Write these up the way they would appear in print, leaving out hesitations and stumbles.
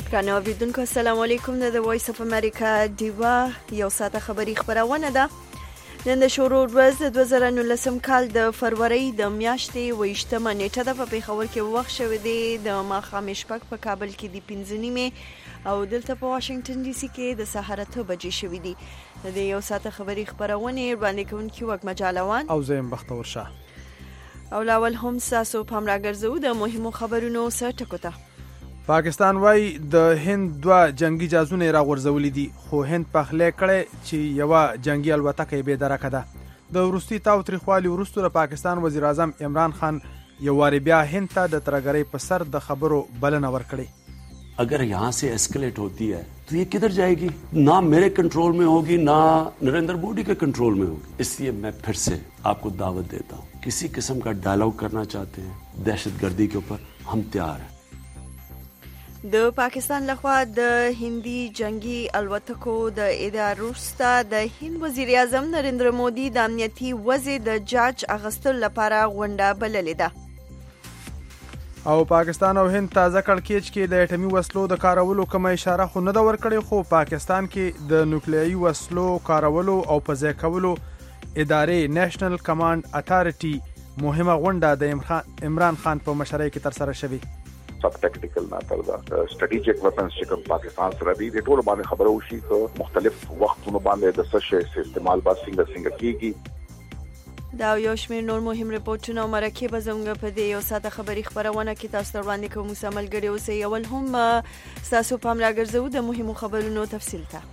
ګرانو اوریدونکو السلام علیکم. د وایس اف امریکا دیوا یو ساعته خبری خبرونه ده. نن د شروع ورځ د 2019 کال د فروری د میاشتې 28مه نیټه ده. په پیښور کې وخت شوی دی د ماښام شپږ، په کابل کې د 5:30 او دلته په واشنگټن ډي سي کې د سهار 8 بجې شوی دی. د یو ساعته خبری خبرونه باندې کوونکی وک مجالوان او زم بختور شاه او لاول هم ساسو پام راګرځو د مهمو خبرونو سره ټکوته. پاکستان وای د هند دوه جنگي جهازونه راغورځولې دي، خو هند په خله کړي چې یو جنگي الوتکه به درکه ده. د روسي تاوتریخوالي وروسته پاکستان وزیر اعظم عمران خان یو واری بیا هند ته د ترګری په سر د خبرو بلنه ورکړي. अगर यहाँ से एस्केलेट होती है तो ये किधर जाएगी? ना मेरे कंट्रोल में होगी, ना नरेंद्र मोदी के कंट्रोल में होगी. इसलिए मैं फिर से आपको दावत देता हूँ, किसी किस्म का डायलॉग करना चाहते हैं दहशतगर्दी के ऊपर, हम तैयार हैं. د پاکستان لخوا د هندي جنگي الوتکو د ادارو وروسته د هند وزیر اعظم نریندر مودي د امنیتي وضع د جاج اغستلو لپاره غونډه بللې ده. او پاکستان او هند تازه کړکېچ کې د اټومي وسلو د کارولو کومه اشاره خو نه ده ورکړې، خو پاکستان کې د نوکلیایي وسلو کارولو او په ځای کولو ادارې نېشنل کمانډ اتارټي مهمه غونډه د عمران خان په مشرۍ کې ترسره شوې. सब टेक्निकल ना तलदा स्ट्रेटेजिक वेपन्स چې کوم پاکستان سره دی د ټولو باندې خبرو شي چې مختلف وختونو باندې د سشې استعمال با څنګه کیږي. دا یو شمېر نور مهم رپورټونه او مرکې به زموږ په دې یو ساعته خبري خبرونه کې تاسو ته وړاندې کوم. ملګري اوسئ. اول هم تاسو پام راګرځو د مهمو خبرونو تفصیل ته.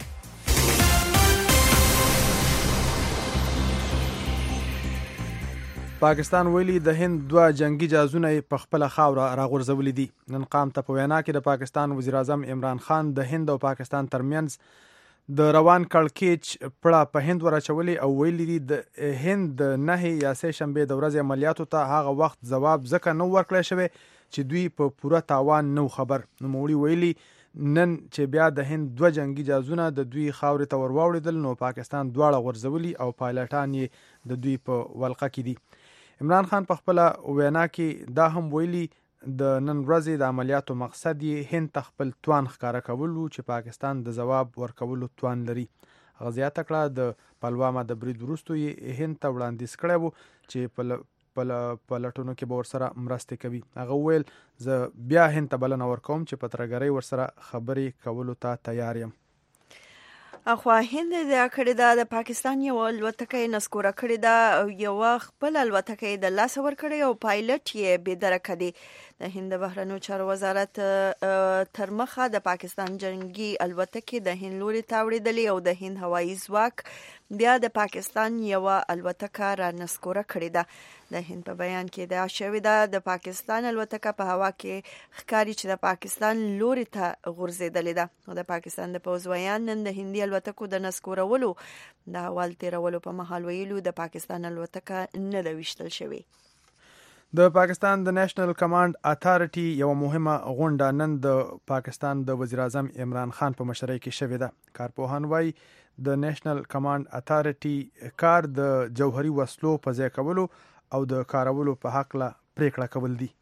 پاکستان ویلي د هند دوه جنگي جهازونه په خپل خاوره راغورځولې دي. نن قام ته په وینا کې د پاکستان وزیر اعظم عمران خان د هند او پاکستان ترمنځ د روان کړکېچ پړه په هند ورچولې او ویلي دي د هند د 9 یا 3 شنبه د ورځې عملیاتو ته هغه وخت جواب ځکه نو ورکړی شوی چې دوی په پوره تاوان نو خبر. نوموړي ویلي نن چې بیا د هند دوه جنگي جهازونه د دوی خاورې ته ورواوړېدل نو پاکستان دواړه غورځولي او پایلټان یې د دوی په ولقه کې دي. عمران خان په خپل وینا کې دا هم ویلي د نن ورځې د عملیاتو مقصد یې هند ته خپل توان ښکاره کولو چې پاکستان د جواب ورکولو توان لري. هغه زیاته کړه د پلوامه د برید وروسته یې هند ته وړاندیز کړی و چې په لټونو کې به ورسره مرستې کوي. هغه ویل زه بیا هند ته بلنه ورکوم چې په ترګرۍ ورسره خبرې کولو ته تیار یم. اخوا هند د کړه د پاکستان یو الوتکه نسکوره کړی دا یو خپل الوتکه د لاس ور کړی او پایلټ یې به درکه دی. د هند بهرنیو چارو وزارت تر مخه د پاکستان جنگي الوتکه د هند لوري تاوړېدلې او د هند هوایي ځواک بیا د پاکستان یو الوتکه را نسکوره کړی ده. د هند په بیان کې دا شوی ده د پاکستان الوتکه په هوا کې ښکاری چې د پاکستان لوري ته غورځېدلې ده. او د پاکستان د پوځ ویان نن د هندي الوتکو د نسکورولو د اول تیرولو په مهال ویلو د پاکستان الوتکه نه ده ویشتل شوې. د پاکستان د نېشنل کمانډ اتارټي یو مهمه غونډه نن د پاکستان د وزیر اعظم عمران خان په مشرۍ کې شوې ده. کارپوهان وایي د نېشنل کمانډ اتارټي کار د جوهري وسلو په ځای کولو او د کارولو په حق له پریکړه کول دي.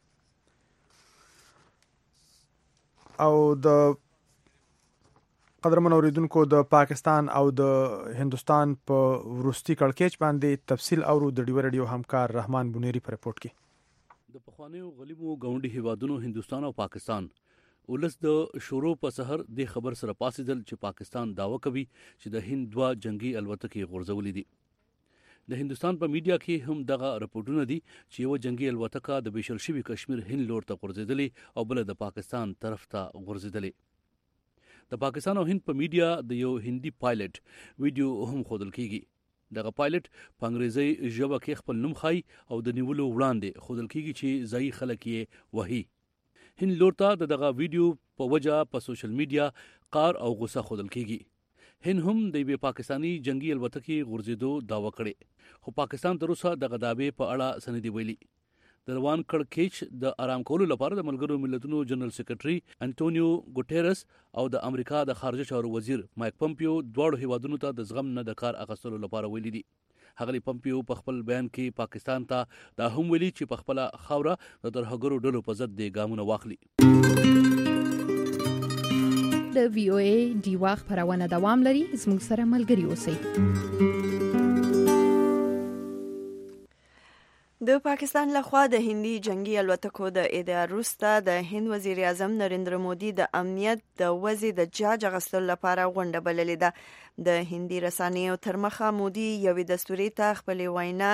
او د قدرمن اوریدونکو د پاکستان او د هندستان په وروستي کړکېچ باندې تفصیل اورو د ډیو رادیو همکار رحمان بنيري په رپورت کې. د پخوانیو غلیمو ګاونډي هیوادونو هندستان او پاکستان ولس د شروع په سحر د خبر سره پاسېدل چې پاکستان داوا کوي چې د هند دوه جنگي الوتکې غورځولې دي. د هندستان په میډیا کې هم دغه رپورټونه دي چې یو جنگي الوتکه د بشل شوی کشمیر هند لور ته غورځېدلې او بل د پاکستان طرف ته غورځېدلې. د پاکستان او هند په میډیا د یو هندي پایلټ ویډیو هم ښودل کیږي. دغه پایلټ په انګریزي ژبه کې خپل نوم خای او د نیولو وړاندې ښودل کیږي چې ځایي خلک یې وهي. هند لور ته دغه ویډیو په وجه په سوشل میډیا قار او غوسه ښودل کیږي. هند هم د یوې پاکستاني جنگي الوتکې غورځېدو دعوه کړې، خو پاکستان تر اوسه دغه دعوې په اړه څه نه دي ویلي. د روان کړکېچ د آرام کولو لپاره د ملګرو ملتونو جنرال سیکریټري انټونیو ګوټیرس او د امریکا د خارجه چارو وزیر مایک پمپیو دواړو هیوادونو ته د زغم نه د کار اخیستلو لپاره ویلي دي. هغه پمپیو په خپل بیان کې پاکستان ته دا هم ویلي چې په خپل خاوره د ترهګرو ډلو په ضد د ګامونه واخلي. د VOA ډیوا خبرونه دوام لري. زموږ سره ملګري اوسئ. د پاکستان لخوا د هندي جنگي الوتکو د اداره وروسته د هند وزیر اعظم نریندر مودي د امنیت د وضع د جاج اخیستلو لپاره غونډه بللې ده. د هندي رسنیو تر مخه مودي یوې دستوري ته خپل وینا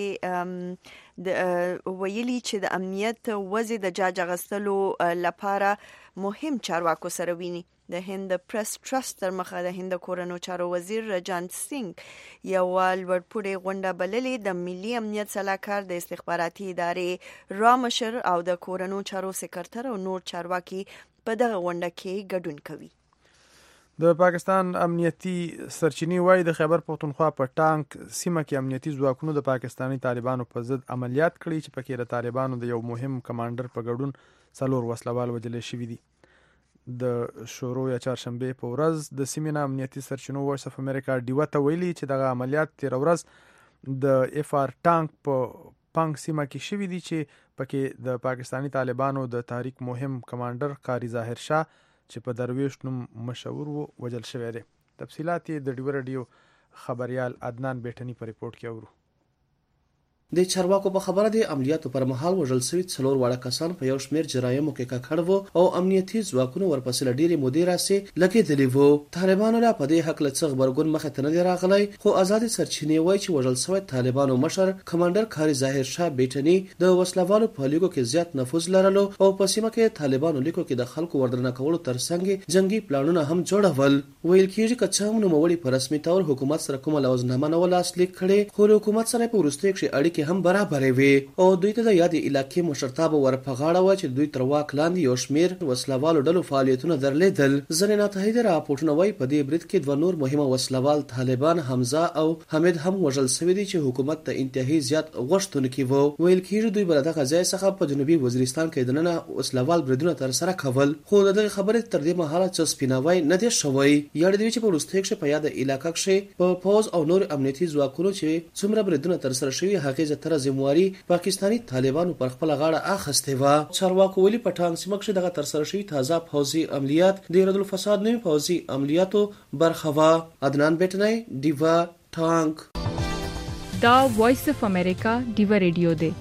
کې ویلي چې د امنیت وضع د جاج اخیستلو لپاره مهم چارواکو سره ویني. د هند پریس ټرست تر مخه د هند کورنو چارو وزیر رجانت سنگ یو لوړپوړی غونډه بللې. د ملي امنیت صلاحکار د استخباراتي ادارې رامشر او د کورنو چارو سکرټر او نور چارواکي په دغه غونډه کې ګډون کوي. د پاکستان امنیتي سرچینې وايي د خیبر پختونخوا په ټانک سیمه کې امنیتي ځواکونو د پاکستاني طالبانو په ضد عملیات کړي چې پکې د طالبانو د یو مهم کمانډر په ګډون 4 وسلوال وژل شوي دي. د شورو یا چهارشنبه په ورځ د سیمې امنیتي سرچینو وایس اف امریکا ډیوا ته ویلي چې دغه عملیات تیر ورځ د اف آر ټانک په پنګ سیمه کې شوي دي چې پکې د پاکستاني طالبانو د تحریک مهم کمانډر قاری ظاهر شاه چې په درویش نوم مشهور و وژل شوی دی. تفصیلات د ډیو رادیو خبريال عدنان بیٹنی په ریپورت کې اورو. د چارواکو په خبره د عملیاتو پر مهال وژل شوي 4 واړه کسان په یو شمېر جرایمو کې ککړ وو او امنیتي ځواکونو ورپسې ډېرې مودې راسي لګېدلي وو. طالبانو لا په دې حق له څه خبرګون مخې ته نه دی راغلی، خو آزاد سرچینې وایي چې وژل شوی طالبانو مشر کمانډر قاری ظاهر شاه بیٹنی د وسلوالو په لیکو کې زیات نفوذ لرلو او په سیمه کې طالبانو لیکو کې د خلکو وردرنه کولو ترڅنګ جنگي پلانونه هم جوړول. ویل کېږي چې څه هم نوموړي په رسمي تور حکومت سره کومه لوازنامه نه ولاسلیک کړي، خو حکومت سره په وروستیو کې اړیکې هم برابرې وي او دوی ته د یادې علاقې مشرتابه ورپغاړه و چې دوی تر واک لاندې یو شمېر وسلوالو ډلو فعالیتونه درلودل. ځینې ناتایید راپورټونه وایي په دې برید کې 2 نور مهمه وسلوال طالبان حمزه او حمید هم وژل شوي دي چې حکومت ته انتهایی زیات غوښتونکي وو. ویل کېږي دوی بل دغه ځای څخه په جنوبي وزیرستان کې دننه وسلوال بریدونه تر سره کول، خو دغه خبرې تر دې مهاله چې سپیناوی نه دی شوی. یاد دی چې په وروستیو کې په یاد علاقې کې په پوز او نور امنیتي ځواکونو چې څومره بریدونه تر سره شوي هغه زتر ذمہواری پاکستانی طالبانو پر خپل غاړه اخیستې و. چارواکو ویلي په ټانک سیمه کې دغه تر سره شوي تازه پوځي عملیات د رد الفساد نوي پوځي عملیاتو برخه و. عدنان بیٹنی ډیوا ټانک. دا وایس اف امریکا ډیوا ریډیو دی.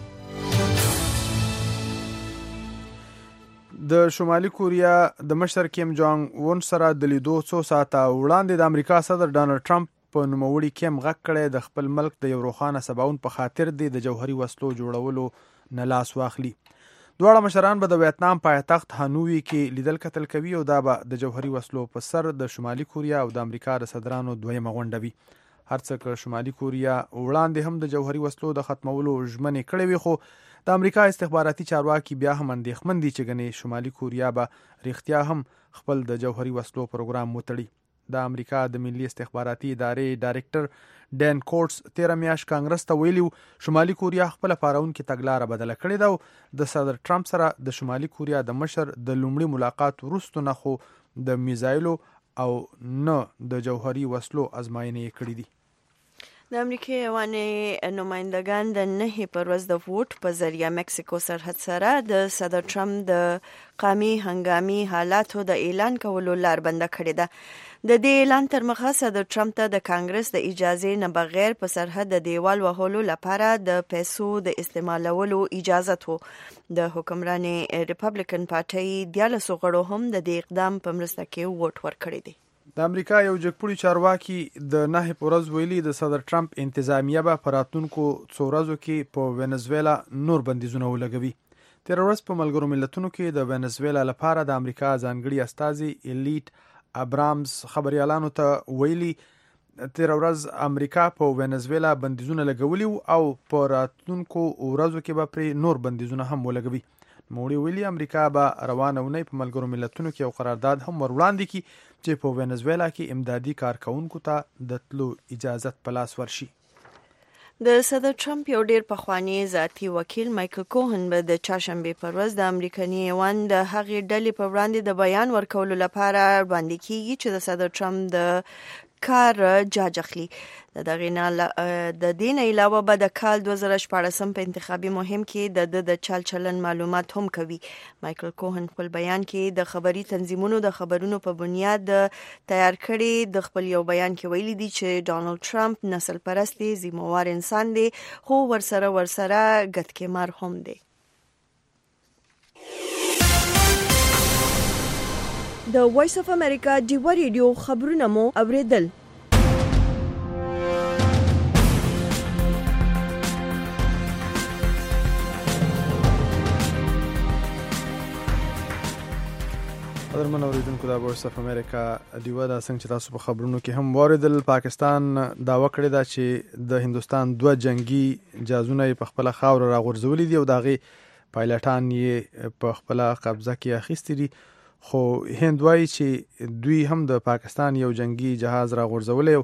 د شمالي کوریا د مشر کیم جونګ اون سره د لیدو څو ساعته وړاندې د امریکا صدر ډانلډ ټرمپ په نوموړي کیم غږ کړی د خپل ملک د یو روښانه سباون په خاطر د جوهري وسلو جوړولو نه لاس واخلي. دواړه مشران به د ویتنام پایتخت هانوي کې لیدل کتل کوي او دا به د جوهري وسلو په سر د شمالي کوریا او د امریکا د صدرانو دویمه غونډه وي. هرڅه که شمالي کوریا وړاندې هم د جوهري وسلو د ختمولو ژمنې کړې وي، خو د امریکا استخباراتي چارواکي بیا هم اندېښمن دي چې ګنې شمالي کوریا به رښتیا هم خپل د جوهري وسلو پروګرام وتړي. د امریکا د ملي استخباراتي ادارې ډایرکټر ډین کورټس 13 میاشت کانګرس ته ویلي شمالي کوریا خپل پارونکي تګلاره بدله کړې ده او د صدر ټرمپ سره د شمالي کوریا د مشر د لومړي ملاقات وروسته نه خو د میزایلو او نه د جوهري وسلو ازمایښتونه کړې دي. د امریکا ایواني نمائندگان د 9 پر ورځ د ووټ په ذریعہ مکسیکو سرحد سره د صدر ټرمپ د قامي هنګامي حالاتو د اعلان کولو لار بنده کړې ده. د دې اعلان تر مخه صدر ټرمپ ته د کانګرس د اجازه نه بغیر په سرحد د دیوال وهلو لپاره د پیسو د استعمالولو اجازه وو. د حکمراني ریپبلیکن پارټي 14 غړو هم د دې اقدام په مرسته کې ووټ ورکړی دی. د امریکا یو جګپوړي چارواکي د 9 پورز ویلي د صدر ټرمپ انتظامیه به په راتلونکو څو ورځو کې په وینزویلا نور بندیزونه ولګوي. تیر ورځ په ملګرو ملتونو کې د وینزویلا لپاره د امریکا ځانګړي استازي الیټ ابرامز خبريالانو ته ویلي تیر ورځ امریکا په وینزویلا بندیزونه لګولي او په راتلونکو ورځو کې به پر نور بندیزونه هم ولګوي. موړي ویلي امریکا به روانه ونی په ملګرو ملتونو کې یو قرارداد هم وړاندې کړي چې په وینزویلا کې امدادي کارکونکو ته د تلو اجازه په لاس ورشي. د صدر ټرمپ یو ډیر پخوانی ذاتی وکیل مایکل کوهن به د چهارشنبه پر ورځ د امریکایي ایوان د هغې ډلې په وړاندې د بیان ورکولو لپاره وړاندې کیږي چې د صدر ټرمپ د کار جاج اخلي. د دین علاوه به د کال 2014 په انتخابي مهم کې د چال چلن معلومات هم کوي. مایکل کوهن خپل بیان کې د خبري تنظیمونو د خبرونو په بنیاد تیار کړي د خپل یو بیان کې ویلي دي چې ډانلډ ټرمپ نسل پرست دی، ذمہوار انسان دی، خو ورسره ګټکمار هم دی. د وایس اف امریکا ډیو ریډیو خبرونه مو اوریدل. قدرمن اوریدونکو د وایس اف امریکا ډیو دا څنګه چې تاسو په خبرونو کې هم واردل، پاکستان داوا کړی دا چې د هندستان 2 جنگي جهازونه په خپل خاور راغورځولي دي او داغي پایلټان یې په خپل قبضه کې اخیستي دي. خو هند وايي چې دوی هم د پاکستان یو جنگي جهاز راغورځولي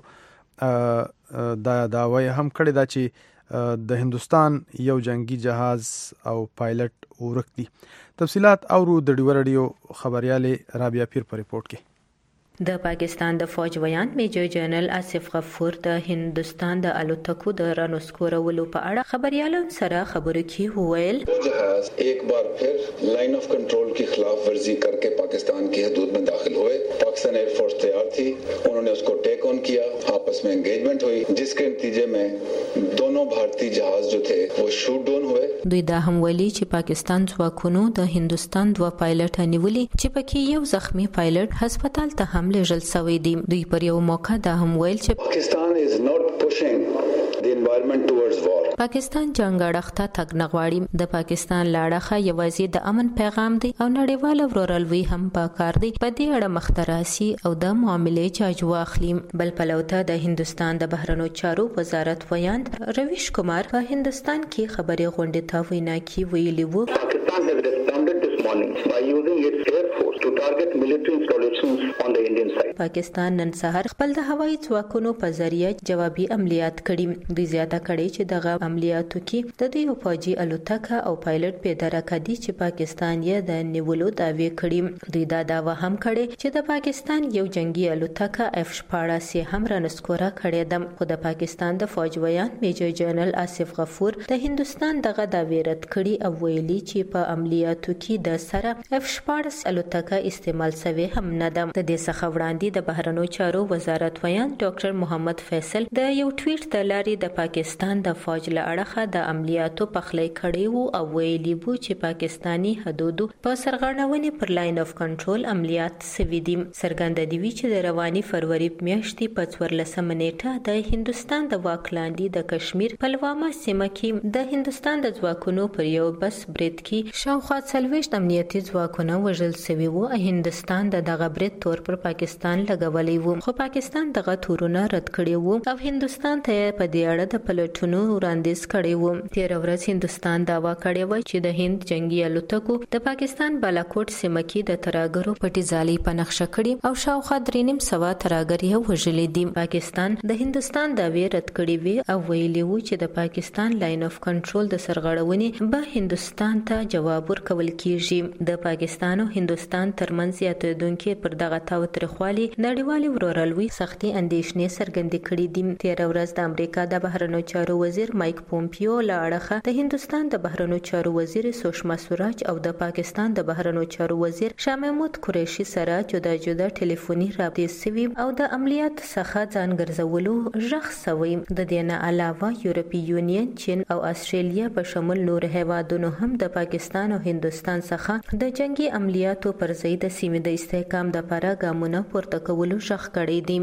او دا داوا هم کړی دا چې د هندستان یو جنگي جهاز او پایلټ ورک دي. تفصيلات اورو د ډیو رادیو خبرياله رابعه پیر په ریپورت کې. د پاکستان د فوج ویان میجر جنرال آصف غفور د هندستان د الوتکو د رانسکورولو په اړه خبريالو سره خبرو کې وویل جهاز ایک بار پھر लाइन ऑफ कंट्रोल की खिलाफ वर्जी करके पाकिस्तान की हदूद में दाखिल हुए. पाकिस्तान एयरफोर्स तैयार थी, उन्होंने उसको टेक ऑन किया, आपस में एंगेजमेंट हुई, जिसके नतीजे में दोनों भारतीय जहाज जो थे वो शूट डाउन हुए. دوی دا هم ویلي چې پاکستان ځواکونو د هندستان 2 پایلټ نیولي چې پکې یو زخمی پایلټ هسپتال ته هم لېږل شوی دی. دوی پر یو موقع دا هم ویل چې پاکستان is not pushing the environment towards war. پاکستان جنگ اړخته تګ نه غواړي. د پاکستان لاړخه یوازې د امن پیغام دی او نړیوال ورورلوي هم پکار دی په دې اړه مختراسي او د معاملې جاج واخلي. بل پلوته د هندستان د بهرنیو چارو وزارت ویان رویش کمار په هندستان کې خبري غونډه ته وینا کې ویلي وو Pakistan has responded this morning by using its air force to target military installations on the Indian side. پاکستان نن سهار خپل د هوایي ځواکونو په ذریعہ جوابي عملیات کړي. دوی زیاته کړي چې دغه عملیاتو کې د دوی فوجي الوتکه او پایلټ په درکه دي چې پاکستان یې د نیولو دعوی کړي. دوی دا داوا هم کړي چې د پاکستان یو جنگي الوتکه F-14 هم رانسکوره کړې ده. خو د پاکستان د فوج ویان میجر جنرال آصف غفور د هندستان دغه دعوی رد کړي او ویلي چې په عملیاتو کې د سره F-14 الوتکه استعمال شوی هم نه ده. د دې څخه وړاندې د بهرنیو چارو وزارت ویان ډاکټر محمد فیصل د یو ټویټ د لارې د پاکستان د فوج له اړخه د عملیاتو پخلی کړي وو او ویلي وو چې پاکستانی حدودو په سرغړونې پر لاین اف کنټرول عملیات سوي دي. څرګنده دی چې د رواني فروری میاشتې په 14 نیټه د هندستان د واک لاندې د کشمیر پلواما سیمه کې د هندستان د ځواکونو پر یو بس برید کې شاوخوا 40 امنیتي ځواکونه وژل شوي وو. هندستان دغه برید تور پر پاکستان لګولې وو خو پاکستان دغه تورونه رد کړي وو او هندستان ته په دې اړه د پلټونو وړاندیز کړی وو. تیر ورځ هندستان داوا کړی و چې د هند جنگي الوتکو د پاکستان بالاکوټ سیمه کې د تراګرو پټي ځالۍ په نقشه کړي او شاوخوا 3.5 تراګر یې وژلې دي. پاکستان د هندستان داوی رد کړی وی او ویلي وو چې د پاکستان لاین اف کنټرول د سرغړونې به هندستان ته جواب ورکول کیږي. د پاکستان او هندستان ترمنځ یاتېدونکو پر دغه تاوتریخوالي نړیوال ورورلوي سختي اندېښنې څرګندې کړې دي. تیر ورځ د امریکا د بهرنیو چارو وزیر مایک پومپیو له اړخه د هندستان د بهرنیو چارو وزیر سوشما سوراج او د پاکستان د بهرنیو چارو وزیر شاه محمود قریشي سره جدا جدا ټلیفوني رابطې سوي او د عملیات څخه ځان ګرځولو ژغ سوي. د دې نه علاوه یورپی یونین، چین او استرالیا په شمول نور هیوادونو هم د پاکستان او هندستان څخه د جنگي عملیاتو پر ضد د سیمې د استحکام لپاره ګامونه پورته کولو ژغ کړی دي.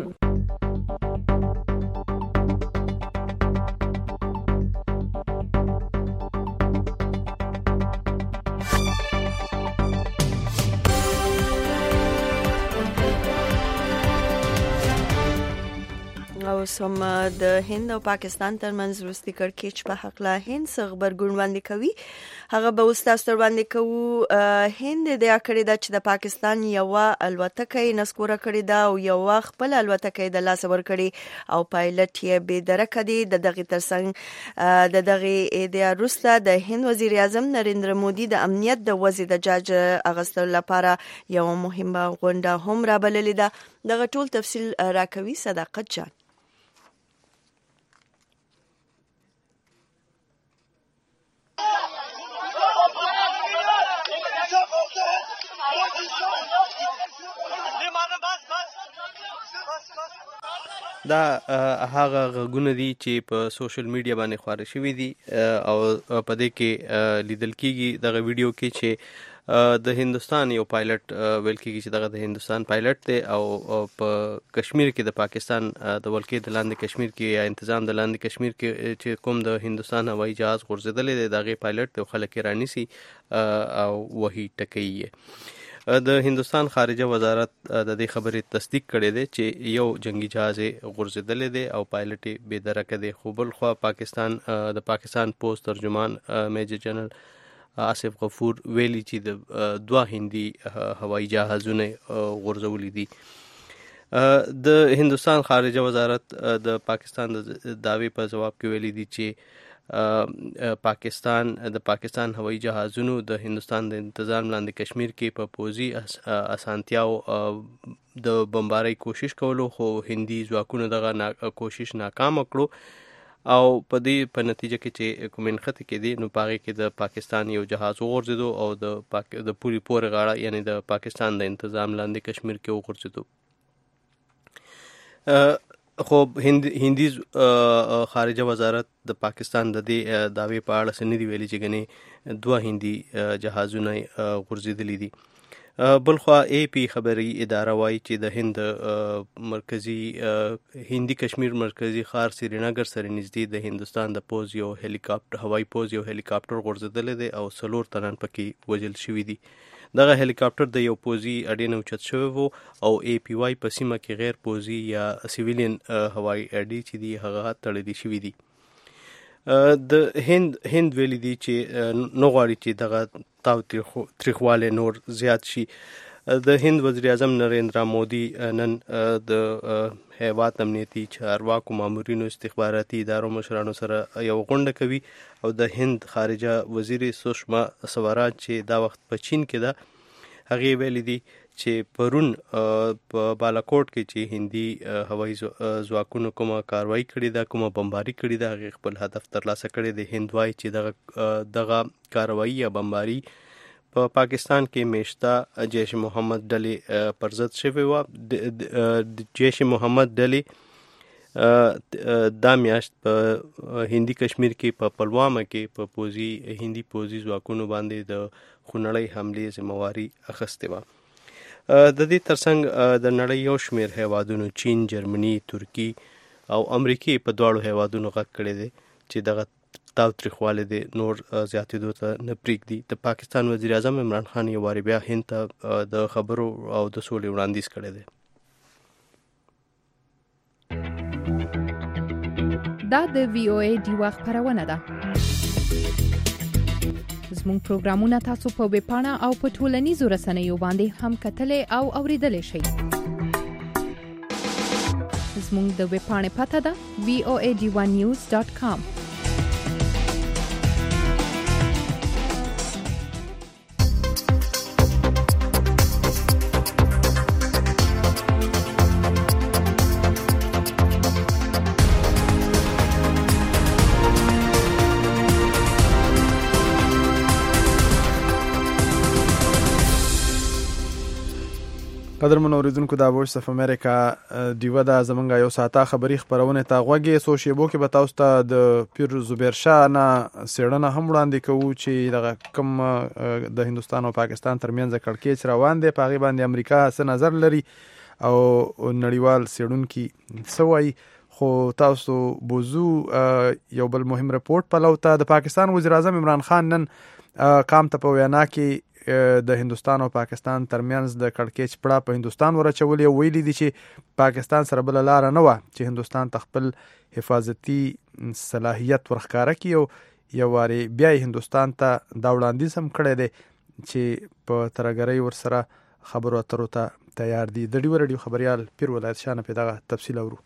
او اوس هم د هند او پاکستان ترمنځ وروستي کړکېچ په حق لا هند څخه خبرګون وړاندې کوي. هغه به اوس تاسو ته وړاندې کوو. هند د کړی دا چې د پاکستان یو الوتکه یې نسکوره کړې ده او یو خپل الوتکه یې د لاسه ورکړې او پایلټ یې بې درکه دی. د دغه ترڅنګ د دغه ادعا وروسته د هند وزیر اعظم نریندر مودي د امنیت د وضع د جاج اغوستلو لپاره یو مهمه غونډه هم رابللې ده. دغه ټول تفصیل راکوي صداقت جان. دا هغه غږونه دي چې په سوشل میډیا باندې خپاره شوي دي او په دې کې لیدل کېږي دغه ویډیو کې چې د هندستان یو پایلټ ویل کېږي چې دغه د هندستان پایلټ دی او په کشمیر کې د پاکستان د ولکې د لاندې کشمیر کې یا انتظام د لاندې کشمیر کې چې کوم د هندستان هوایي جهاز غورځېدلی دی د هغې پایلټ دی او خلک یې رانیسي او وهي ټکوي یې. د هندستان خارجه وزارت د دې خبرې تصدیق کړی دی چې یو جنگي جهاز غورځېدلی دی او پایلټ یې بې درکه دی. خو بل خوا د پاکستان پوسټ ترجمان میجر جنرال آصف غفور ویلي چې د 2 هندي هوایي جهازونه غورځولي دي. د هندستان خارجه وزارت د پاکستان د دعوی په جواب کې ویلي دي چې پاکستان هوایي جهازونو د هندستان د انتظام لاندې کشمیر کې په پوځي اسانتیاو د بمبارۍ کوشش کولو خو هندي ځواکونو دغه کوشش ناکام کړو او په دې په نتیجه کې چې کوم نښتې کې دي نو پاغې کې د پاکستان یو جهاز وغورځېدو او د پورې غاړه یعنی د پاکستان د انتظام لاندې کشمیر کې وغورځېدو. خو هندي خارجه وزارت د پاکستان د دې دعوی په اړه څه نه دي ویلي چې ګنې 2 هندي جهازونه غورځېدلي دي. بل خوا اے پی خبري اداره وایي چې د هند مرکزی هندي کشمیر مرکزی ښار سرینگر سره نږدې د هندستان د پوځ یو هلیکاپټر هوایي پوځ یو هلیکاپټر غورځېدلی دی او 4 تنان پکې وژل شوي دي. دغه هلیکاپټر د یو پوځي اډې نه اوچت شوی و او اے پی واي په سیمه کې غیر پوځي یا سیویلین هوایي اډې چې دي هغه تړلې شوي دي. د هند ویلي دي چې نو غواړي چې دغه تاوتریخوالی نور زیات شي. د هند وزیر اعظم نریندر مودي نن د هیواد امنیتي چارواکو مامورینو استخباراتي ادارو مشرانو سره یو غونډه کوي او د هند خارجه وزیر سوشما سوراج چې دا وخت په چین کې ده هغې ویلي دي چې پرون په بالاکوټ کې چې هندي هوایي ځواکونو کومه کاروایی کړې ده کومه بمباري کړې ده هغې خپل هدف ترلاسه کړی دی. هند وایي چې دغه کاروایی یا بمباري په پاکستان کې میشته جیش محمد ډلې پر ضد شوې وه. جیش محمد ډلې دا میاشت په هندي کشمیر کې په پلوامه کې په هندي پوځي ځواکونو باندې د خونړۍ حملې ذمهواري اخیستې وه. د دې ترڅنګ د نړۍ یو شمېر هیوادونو چین، جرمني، ترکي او امریکې په دواړو هیوادونو غږ کړی دی چې دغه تاوتریخوالی دی نور زیاتېدو ته نه پرېږدي. د پاکستان وزیر اعظم عمران خان یو وارې بیا هند ته د خبرو او د سولې وړاندیز کړی دی. دا د وی او ای ډیوا خبرونه ده. زموږ پروګرامونه تاسو په ویب پاڼه او په ټولنیزو رسنیو باندې هم کتلې او اوریدلې شئ. زموږ د ویب پاڼې پته ده voadivanews.com. قدرمن اوریدونکو دا وایس اف امریکا دیوه دا زمونږ یو ساعته خبری خبرونه تا غوږی سو شیبو کې به تاسو ته د پیر زبیر شاه نه سیړنه هم وړاندې کوو چې د کم د هندستان او پاکستان ترمنځ کړکېچ روان دی. په هغه باندې امریکا څه نظر لري او نړیوال سیړونکي څه وایي. خو تاسو بوزو یو بل مهم رپورټ په لوته د پاکستان وزیر اعظم عمران خان نن قام ته په وینا کې د هندستان او پاکستان ترمنځ د کړکېچ پړه په هندستان ورچولې، ویلي دي چې پاکستان سره بل لار نه و چې هندستان تخپل حفاظتي صلاحیت ورخکاره کړي او یو واري بیا هندستان ته دا وړاندیز هم کړی دی چې په ترګرۍ ورسره خبرو اترو ته تیار دي. د ډیو خبريال پیر ولایت شانه په دغه تفصیل اورو.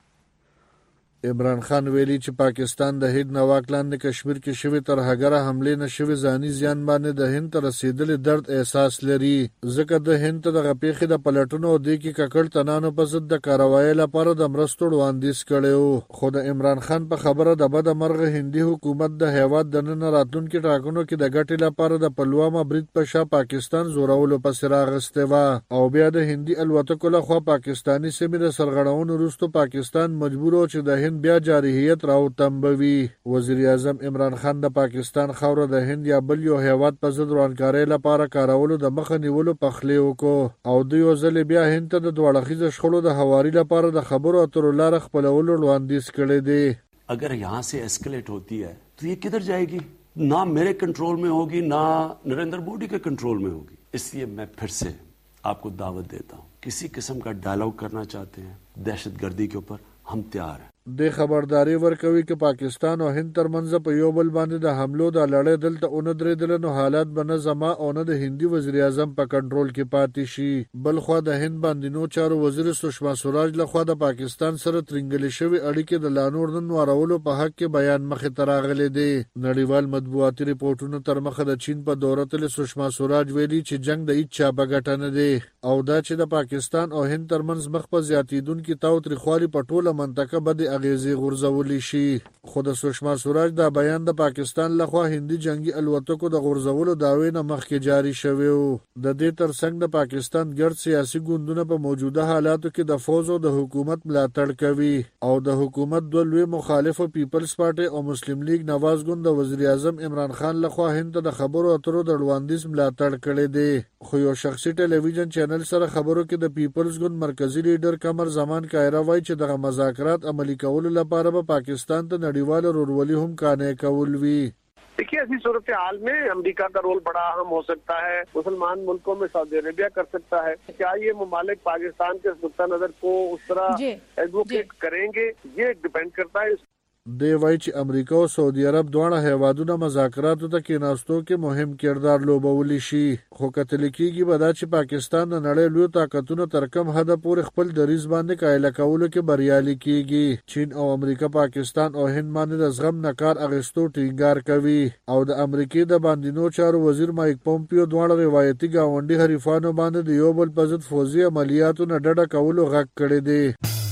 عمران خان ویلي چې پاکستان د هند نه واک لاندې کشمیر کې شوی ترهګره حمله نشوي ځاني زیان باندې د هند ته رسیدلې درد احساس لري، ځکه د هند ته د غپېخې د پلټونو او د کې ککړ تنانو په ضد د کاروایی لپاره د مرستو وړاندیز کړو. خو د عمران خان په خبره د بد مرغه هندي حکومت د هیواد د نن راتلونکو ټاکنو کې د ګټې لپاره د پلوامه برید په شا پاکستان زورولو پسې راغسته و او بیا د هندي الوتکو له خوا پاکستانی سیمې د سرغړونو وروسته پاکستان مجبور و چې د بیا جارحیت راو تنبوي. وزیر اعظم عمران خان د پاکستان خاوره د هند یا بل یو هیواد په ضد روانکارۍ لپاره کارولو د مخه نیولو پخلی وکړو او دوی ځل بیا هند ته د دوه اړخیزو شخړو د هواري لپاره د خبرو اترو لار خپلولو وړاندیز کړی دی. अगर यहाँ से एस्केलेट होती है तो ये किधर जाएगी? ना मेरे कंट्रोल में होगी ना नरेंद्र मोदी के कंट्रोल में होगी. इसलिए मैं फिर से आपको दावत देता हूँ, किसी किस्म का डायलॉग करना चाहते हैं दहशतगर्दी के ऊपर, हम तैयार हैं. د خبرداري ورکوي چې پاکستان او هند ترمنځ په یو بل باندې د حملو د لړۍ دلته اون درېدل نو حالات به نه زما او نه د هندي وزیر اعظم په کنټرول کې پاتې شي. بل خو د هند باندې نو چارو وزیر سشما سوراج له خوا د پاکستان سره ترنګلې شوی اړیکې د لانور نن وارولو په حق کې بیان مخې ته راغلي دي. نړیوال مطبوعاتي ریپورتونو تر مخه د چین په دوره تل سشما سوراج ویلي چې جنگ د هیڅ چا بغټ نه دی او دا چې د پاکستان او هند ترمنځ مخ په زیاتیدونکو تاوتریخوالي په ټوله منطقه باندې اغیزې غورځولې شي. خو د سشما سوراج دا بیان د پاکستان لخوا هندي جنگي الوتکو د غورځولو داوی نه مخکې جاری شوی و. د دې ترڅنګ د پاکستان ګرد سیاسي ګوندونه په موجوده حالاتو کې د فوج او د حکومت ملاتړ کوي او د حکومت د لوی مخالفو پیپلز پارټي او مسلم لیگ نواز ګوند د وزیر اعظم عمران خان لخوا هند ته د خبرو اترو د وړاندیز ملاتړ کړی دی. خو یو شخصي ټلویزیون چینل سره خبرو کې د پیپلز ګوند مرکزی لیډر قمر زمان کایرا وایي چې د مذاکرات عملی کولو لپاره به پاکستان ته نړیوال ورورولي هم قانع کول وی. देखिए ऐसी सूरत हाल में अमेरिका का रोल बड़ा अहम हो सकता है, मुसलमान मुल्कों में सऊदी अरेबिया कर सकता है. क्या ये ममालिक पाकिस्तान के नुक्ता नजर को उस तरह एडवोकेट करेंगे, ये डिपेंड करता है. دی وایي چې امریکا او سعودي عرب دواړه هیوادونه مذاکراتو ته کېناستو کې مهم کردار لوبولی شي. خو کتل کېږي به دا چې پاکستان د نړۍ لوی طاقتونو تر کم حده پورې خپل دریځ باندې قایله کولو کې بریالي کېږي. چین او امریکا پاکستان او هند باندې د زغم نه کار اخیستو ټینګار کوي او د امریکې د باندینو چارو وزیر مایک پومپیو دواړه روایتي ګاونډي حریفانو باندې د یو بل په ضد فوزي عملیاتو نه ډډه کولو غږ کړی دی.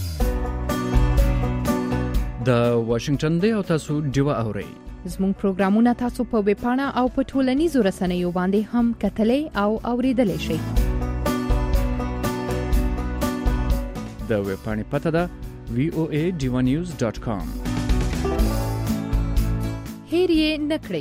د واشنگټن دی او تاسو ډیوه اورئ. زموږ پروګرامونه تاسو په ویب پاڼه او په ټولنیزو رسنیو باندې هم کتلای او اوریدلای شئ. د ویب پاڼې پته ده voa.divanews.com. هیر یې نکړئ.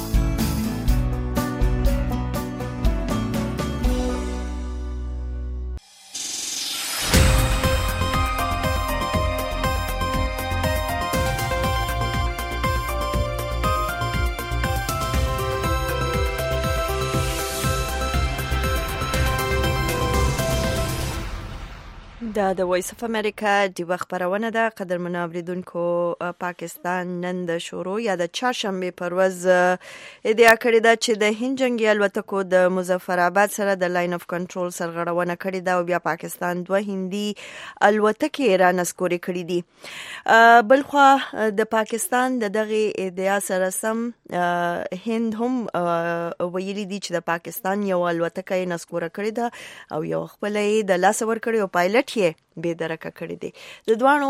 دا د وایس اف امریکا د خبرونه ده. قدرمن اوریدونکو، پاکستان نن د شروع یا د چهارشنبه پر ورځ ادعا کړې ده چې د هند جنگي الوتکو د مظفر آباد سره د لاین اف کنټرول سرغړونه کړې ده او بیا پاکستان دوه هندي الوتکې را نسکورې کړې دي. بلخوا د پاکستان د دغه ادعا سره سم هند هم ویلي دي چې د پاکستان یو الوتکه نسکوره کړې ده او یو خپل د لاس ور کړی او پایلټ یې بے درکه کړی دی. د دوانو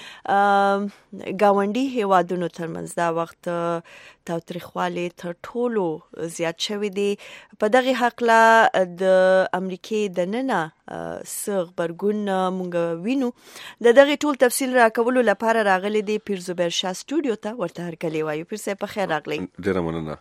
گاونډي هیوادونو ترمنځ دا وخت تاوتریخوالی تر ټولو زیات شوی دی. په دغه حق لا د امریکای د ننه خبرګون مونږ وینو. د دغه ټول تفصیل راکولو لپاره راغلی دی پیر زبیر شاه سټوډیو ته. ورته هرکلی وایو. پیر صاحب په خیر راغلی. ډیره مننه.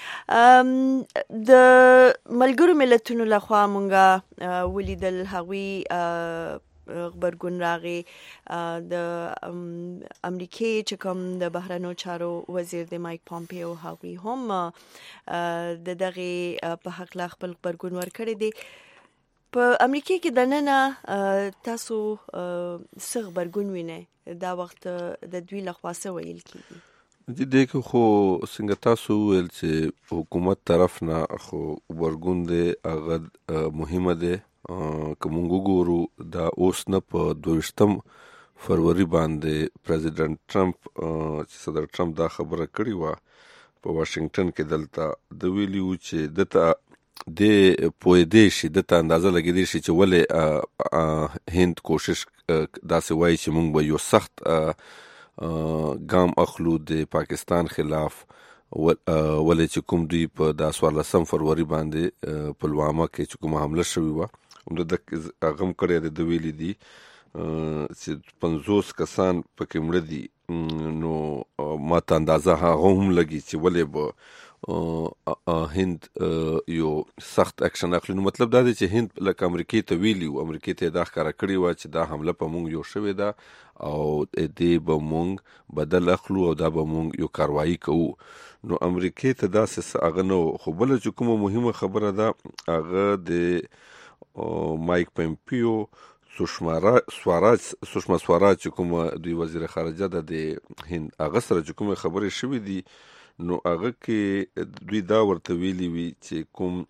د ملګرو ملتونو لخوا مونږه ولیدل هغوی خبرګون راغی د امریکای چې کوم د بهرنیو چارو وزیر د مایک پامپیو هغوی هم د دغه په حق لا خپل خبرګون ورکړی دی. په امریکا کې د نن تاسو څه خبرګون وینئ دا وخت د دوی لخوا څه ویل کیږي؟ دې کې خو څنګه تاسو ویل چې حکومت طرف نه خو خبرګون دی هغه مهمه دی. که مونږ وګورو دا اوس نه په 22 فروری باندې پریزیدنت ټرمپ چې صدر ټرمپ دا خبره کړې وه په واشنگټن کې دلته د ویلي و چې دته د پوهېدی شي دته اندازه لګېدی شي چې ولې هند کوشش داسې وایي چې مونږ به یو سخت ګام اخلو د پاکستان خلاف ولې چې کوم دوی په 14 فروری باندې پلوامه کې چې کومه حمله شوې وه د غم کړی د ویلي دي چې 50 کسان پکې مړه دي. نو ماته اندازه هغه هم لګي چې ولې به هند یو سخت اکشن اخلي. نو مطلب دا دی چې هند لکه امریکای ته ویلی او امریکای ته دا ښکاره کړې وه چې دا حمله په مونږ یو شوې ده او دې به مونږ بدل اخلو او دا به مونږ یو کاروایی کوو. نو امریکای ته داسې هغه نه و. خو بله چې کومه مهمه خبره ده هغه د مایک پامپیو سوشما سوراج چې کومه دوی وزیر خارجه ده د هند هغه سره چې کومه خبرې شوې دي نو هغه کې دوی دا ورته ویلي وي چې کوم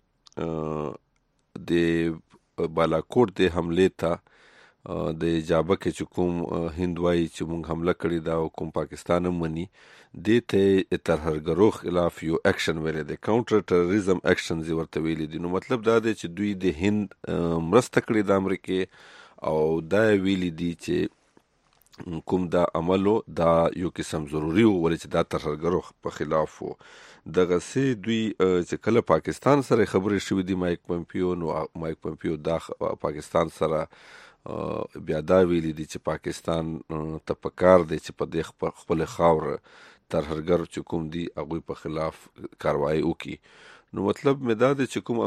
د بالاکوټ د حملې ته د جابه کې چې کوم هند وایي چې مونږ حمله کړې ده او کوم پاکستان هم مني دې ته ترهګرو خلاف یو اکشن ویلی دی کاونټر ټرریزم اکشنز ورته ویلي دي. نو مطلب دا دی چې دوی د هند مرسته کړې د امریکې او دا ویلي دي چې کوم دا عملو دا یو قسم ضروري و ولې چې دا ترهګرو په خلاف و. دغسې دوی چې کله پاکستان سره خبرې شوې دي مایک پامپیو نو مایک پامپیو دا پاکستان سره بیا دا ویلي دي چې پاکستان ته پکار دی چې په دې خپل خاور ترهګر چې کوم دي هغوی په خلاف کاروایی وکړي. نو مطلب مې دا دی چې کوم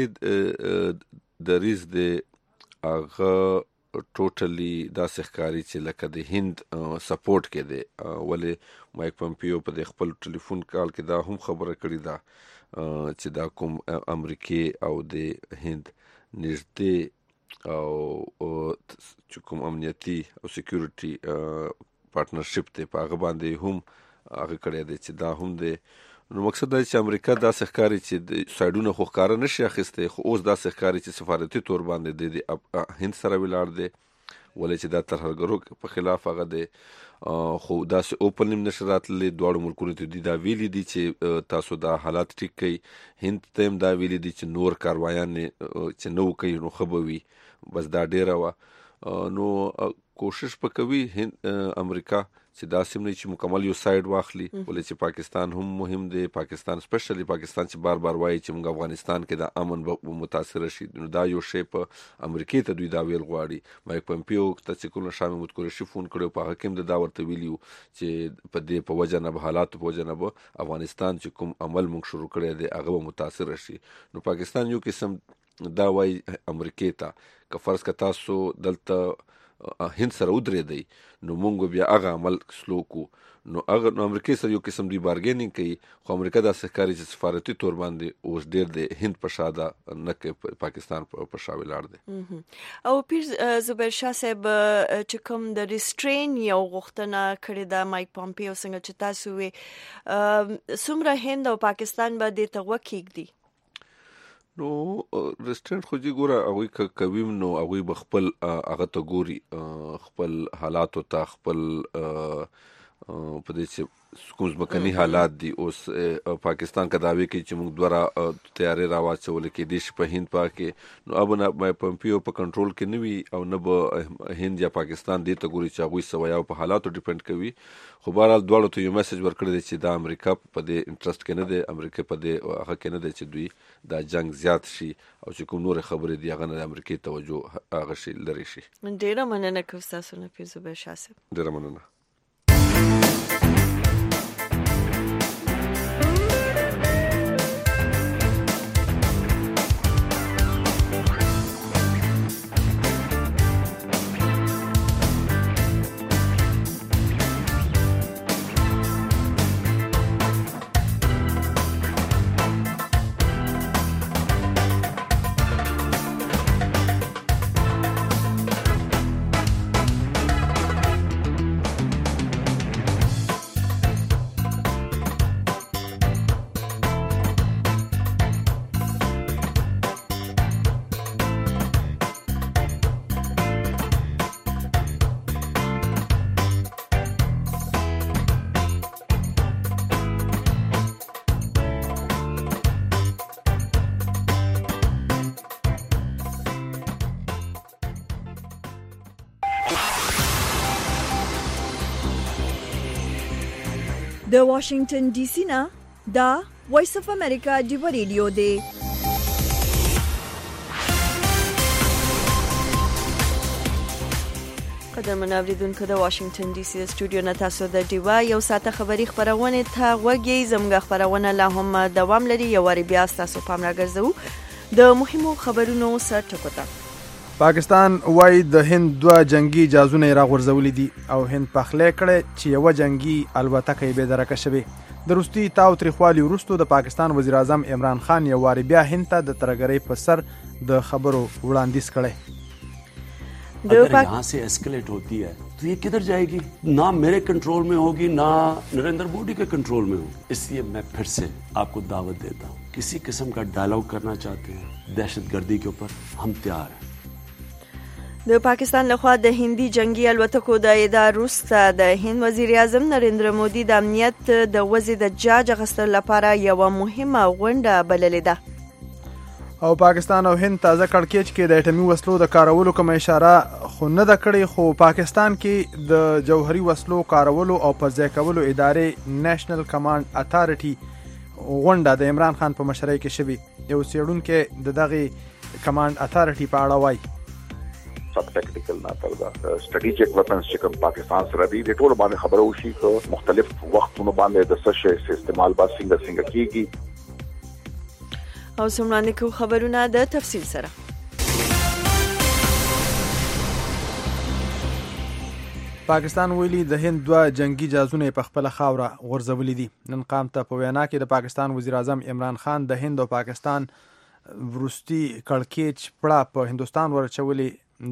امریکې دریځ دی هغه ټوټلی داسې ښکاري چې لکه د هند سپورټ کې دی. ولې مایک پامپیو په د خپل ټلیفون کال کې دا هم خبره کړې ده چې دا کوم امریکې او د هند نږدې او چې کوم امنیتي او سیکیورټي پارټنرشپ دی په هغه باندې هم هغه کړی دی چې دا هم دی. نو مقصد دا چې امریکا داسې ښکاري چې د سایډونه خو ښکاره نشي اخیستی خو اوس داسې ښکاري چې سفارتي تور باندې د هند سره ولاړ دی ولې چې دا ترهګرو په خلاف هغه دی. خو داسې اوپن هم نشي راتللی. دواړو ملکونو ته دوی دا ویلي دي چې تاسو دا حالات ټیک کړئ. هند ته هم دا ویلي دي چې نور کاروایان چې نه وکوي نو ښه به وي. بس دا ډیره وه. نو کوشش به کوي امریکا چې داسې نه چې مکمل یو سایډ واخلي ولې چې پاکستان هم مهم دی. پاکستان سپیشلی پاکستان چې بار بار وایي چې موږ افغانستان کې د امن به متاثر شي. نو دا یو شی په امریکې ته دوی دا ویل غواړي. مایک پامپیو ته چې کوم شاه محمود قریشي فون کړی په هغه کې هم دا ورته ویلي و چې په دې په وجه نه به حالاتو په وجه نه به افغانستان چې کوم عمل موږ شروع کړی دی هغه به متاثر شي. نو پاکستان یو قسم دا وایي امریکې ته که فرض که تاسو دلته هند سره ودرېدی نو مونږ بیا هغه عمل سلو کو. نو امریکای سره یو قسم دی بارګینینګ کوي خو امریکا داسې ښکاري چې سفارتي تور باندې اوس ډېر د هند په شا ده نه کې پاکستان په شا ولاړ دی. او پیر زبیر شاه صاحب چې کوم د ریسټرین یو غوښتنه کړې ده مایک پامپیو څنګه چې تاسو وی څومره هند او پاکستان به دې ته وکیږدي؟ نو ریسټورانټ خو دې ګوره هغوی کوي نو هغوی به خپل هغه ته ګوري خپل حالاتو ته خپل په دې چې کوم ځمکني حالات دي. اوس پاکستان که دعوی کوي چې موږ دوه تیارې راواچولې کېدای شي په هند کې نو اب نه پامپیو په کنټرول کې نه وي او نه به هند یا پاکستان دې ته ګوري چې هغوی څه وایي او په حالاتو ډیپینډ کوي. خو بهرحال دواړو ته یو میسج ورکړی دی چې دا امریکا په دې انټرسټ کې نه دی. امریکا په دې هغه کې نه دی چې دوی دا جنگ زیات شي او چې کوم نور خبرې دي هغه نه د امریکې توجه هغه شي لري شي. ډېره مننه کوم تاسو نه پیر زبیر شاه صاحب. ډېره مننه. د واشنگټن ډي سي نه دا وایس اف امریکا ډیو ریډیو دی. قدرمن اوریدونکو د واشنگټن ډي سي د سټوډیو نه تاسو د ډیوا یو ساعته خبری خبرونه ته وګورئ. زموږ خبرونه لا هم دوام لري. یو وری بیا تاسو پام راګرځو د مهمو خبرونو سره ټکوته. پاکستان وايي د هند دوه جنگي جهازونه راغورځولي دي او هند پخلې کړي چې یو جنگي الوتکه به درکه شوي. د روسي تاو تریخوالي وروسته د پاکستان وزیر اعظم عمران خان یو واری بیا هند ته د ترګرۍ په سر د خبرو وړاندیز کړي. अगर यहाँ से एस्केलेट होती है तो ये किधर जाएगी? ना मेरे कंट्रोल में होगी ना नरेंद्र मोदी के कंट्रोल में होगी. इसलिए मैं फिर से आपको दावत देता हूँ, किसी किस्म का डायलॉग करना चाहते हैं दहशतगर्दी के ऊपर, हम तैयार हैं. د پاکستان لخوا د هندي جنگي الوتکو د ادارې وروسته د هند وزیر اعظم نریندر مودي د امنیت د وضع د جاج اخیستلو لپاره یو مهمه غونډه بللې ده. او پاکستان او هند تازه کړکېچ کې د اټومي وسلو د کارولو کوم اشاره خو نه ده کړې، خو پاکستان کې د جوهري وسلو کارولو او پرځای کولو ادارې نېشنل کمانډ اتارټي غونډه د عمران خان په مشرۍ کې شوې. یو څېړونکی د دغه کمانډ اتارټي په اړه وایي سب ټیکنیکل نه تر دا سټریټیجیک ویپنز چې کوم پاکستان سره دی د ټولو باندې خبرو شي چې مختلف وختونو باندې د څه شي استعمال با څنګه کیږي. او سملاندې کو خبرونه د تفصیل سره. پاکستان ویلي د هند دوه جنگي جهازونه په خپل خاوره غورځولي دي. نن قام ته په وینا کې د پاکستان وزیر اعظم عمران خان د هند او پاکستان وروستي کړکېچ پړه په هندستان ورچولي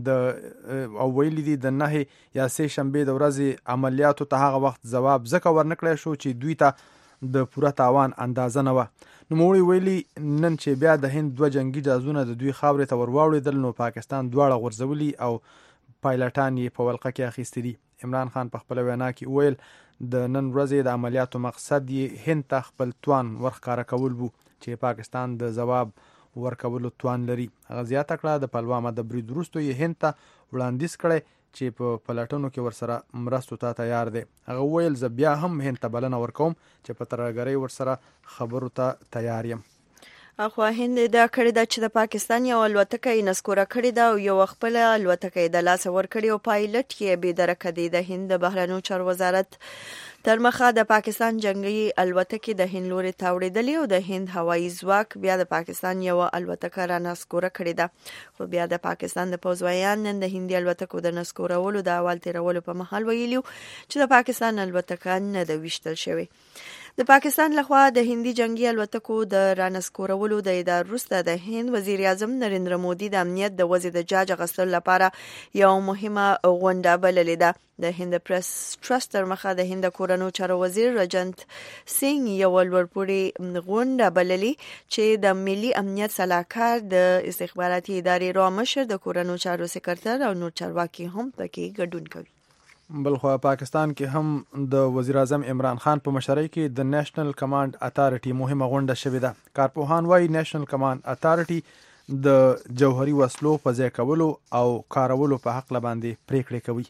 او ویلي دي د 9 یا 3 شنبه د ورځې عملیاتو ته هغه وخت ځواب ځکه ورنکړی شو چې دوی ته د پوره تاوان اندازه نه وه. نوموړي ویلي نن چې بیا د هند دوه جنگي جهازونه د دوی خاورې ته ورواوړېدل نو پاکستان دواړه غورځولي او پایلټان یې په ولقه کې اخیستي دي. عمران خان په خپل وینا کې ویل د نن ورځې د عملیاتو مقصد یې هند ته خپل توان ورښکاره کول وو چې پاکستان د ځواب ورکولو توان لري. هغه زیاته کړه د پلوامه د برید وروسته یې هند ته وړاندیز کړی چې په پلټنو کې ورسره مرستو ته تیار دی. هغه ویل زه بیا هم هند ته بلنه ورکوم چې په ترګرۍ ورسره خبرو ته تیار یم. اخوا هند دا کړی دا چې د پاکستان یو الوتکه یې نسکوره کړې ده او یو خپل الوتکه یې د لاسه ورکړې او پایلټ یې بې درکه دی. د هند د بهرنیو چارو وزارت تر مخه د پاکستان جنگي الوتکې د هند لوري ته وړېدلې او د هند هوایي ځواک بیا د پاکستان یو الوتکه را نسکوره کړې ده. خو بیا د پاکستان د پوځویان نن د هندي الوتکو د نسکورولو د اول تیرولو په محل ویلي چې د پاکستان الوتکه نه ده ویشتل شوې. د پاکستان لخوا د هندي جنگي الوتکو د رانسکورولو د ادارې وروسته د هند وزیر اعظم نریندر مودي د امنیت د وضع د جاج اخیستلو لپاره یو مهمه غونډه بللې ده. د هند پریس ټرست تر مخه د هند کورنو چارو وزیر رجنت سینګ یو ولورپوري غونډه بللې چې د ملي امنیت صلاحکار د استخباراتي ادارې رامشر د کورنو چارو سکرټر او نور چارواکي هم پکې ګډون کوي. بلخو پاکستان کې هم د وزیر اعظم عمران خان په مشرۍ کې د نېشنل کمانډ اتارټي مهمه غونډه شوې ده. کارپوهان وايي نېشنل کمانډ اتارټي د جوهري وسلو په ځای کولو او کارولو په حق باندې پریکړې کوي.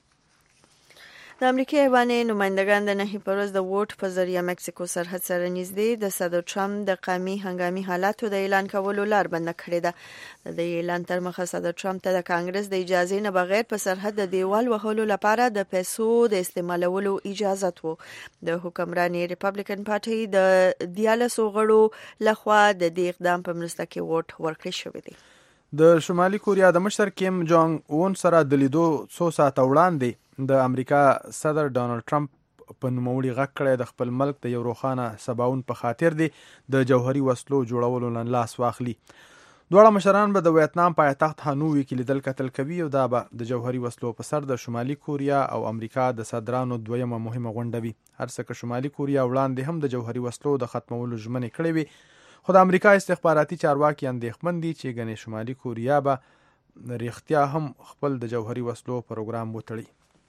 د امریکای ایواني نمائندگان د نهي پروز د ووټ په ذریعہ مکسیکو سرحد سره نږدې د صدر ټرمپ د قومي هنګامي حالاتو د اعلان کولو لار بنده کړې ده. د اعلان تر مخه صدر ټرمپ ته د کانګرس د اجازه نه بغیر په سرحد د دیوال وهلو لپاره د پیسو د استعمالولو اجازه وو. د حکمراني ریپبلیکن پارټي د 14 غړو لخوا د دې اقدام په مرسته کې ووټ ورکړی شوی دی. د شمالي کوریا د مشر کیم جونګ اون سره د لیدو څو ساعته وړاندې د امریکا صدر ډونالد ټرمپ په نوموړي غږ کړی د خپل ملک د یو روښانه سباون په خاطر دی د جوهري وسلو جوړولو نه لاس واخلي. دواړه مشران به د ویتنام پایتخت هانوي کې لیدل کتل کوي او دا به د جوهري وسلو په سر د شمالي کوریا او امریکا د صدرانو دویمه مهمه غونډه وي. هر څه که شمالي کوریا وړاندې هم د جوهري وسلو د ختمولو ژمنې کړې وي، خو د امریکا استخباراتي چارواکي اندېښمن دي چې ګنې شمالي کوریا به رښتیا هم خپل د جوهري وسلو پروګرام وتړي.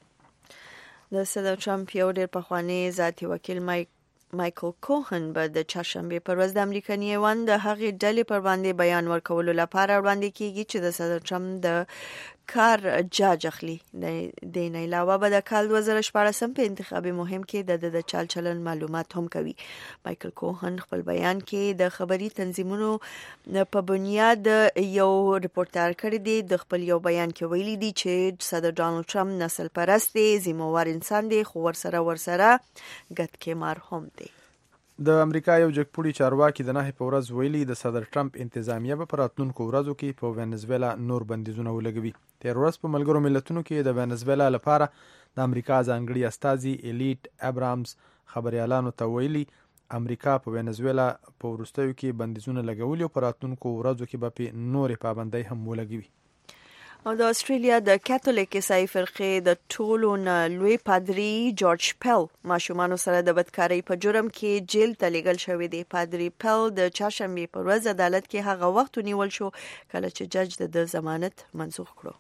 د صدر ټرمپ یو ډېر پخوانی ذاتي وکیل مایکل کوهن به د چهارشنبه پر ورځ د امریکایي ایوان د هغې ډلې پر باندې بیان ورکولو لپاره وړاندې کیږي چې د صدر ټرمپ د کار جاج اخلي. د نه علاوه به د کال 2014 په انتخابي مهم کې د چال چلن معلومات هم کوي. مایکل کوهن خپل بیان کې د خبري تنظیمونو په بنیاد یو ریپورتار کړی دی. د خپل یو بیان کې ویلي دی چې صدر ډانلډ ټرمپ نسل پرست دی، ذمہوار انسان دی، خو ورسره ګډ کېمار هم دی. د امریکا یو جګپوړي چارواکي د نهي په ورځ ویلي د صدر ټرمپ انتظامیه به په راتلونکو ورځو کې په وینزویلا نور بندیزونه ولګوي. تیر ورځ په ملګرو ملتونو کې د وینزویلا لپاره د امریکا ځانګړي استازي الیټ ابرامز خبريالانو ته ویلي امریکا په وینزویلا په وروستیو کې بندیزونه لګولي او په راتلونکو ورځو کې به په نورې پابندۍ هم ولګوي. او د استرالیا د کاتولیک عیسائی فرقې د ټولو نه لوی پادری جورج پیل ماشومان سره د بدکارۍ په جرم کې جیل ته لیږل شوی دی. پادری پیل د چهارشنبه په ورځ عدالت کې هغه وخت نیول شو کله چې جج د ضمانت منسوخ کړو.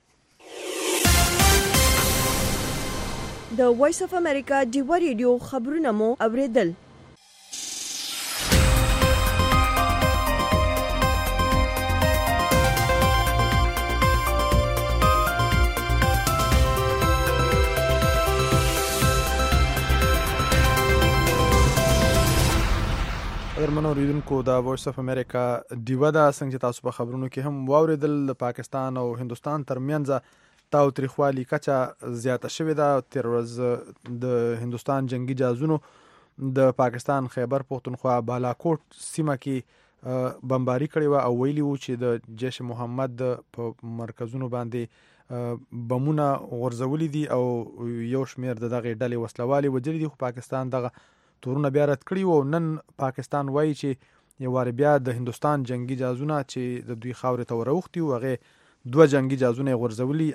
د وایس اف امریکا ډیو ریډیو خبرونه مو اوریدل. درمنو ریدونکو د وایس اف امریکا ډیو دا څنګه تاسو په خبرونو کې هم واوریدل د پاکستان او هندستان ترمنځ تاو تریخوالي کچا زیاته شوې ده. تیر ورځ د هندستان جنگي جهازونو د پاکستان خیبر پختونخوا بالاکوټ سیمه کې بمباری کړې و او ویلي و چې د جیش محمد په مرکزونو باندې بمونه غورځولي دي او یو شمیر دغه ډلې وسلوالي وجري دي. خو پاکستان دغه تورونه بیا رد کړی او نن پاکستان وایي چې یو وار بیا د هندستان جنگي جهازونه چې د دوی خاورې ته وروختي او هغه دوه جنگي جهازونه غورځولي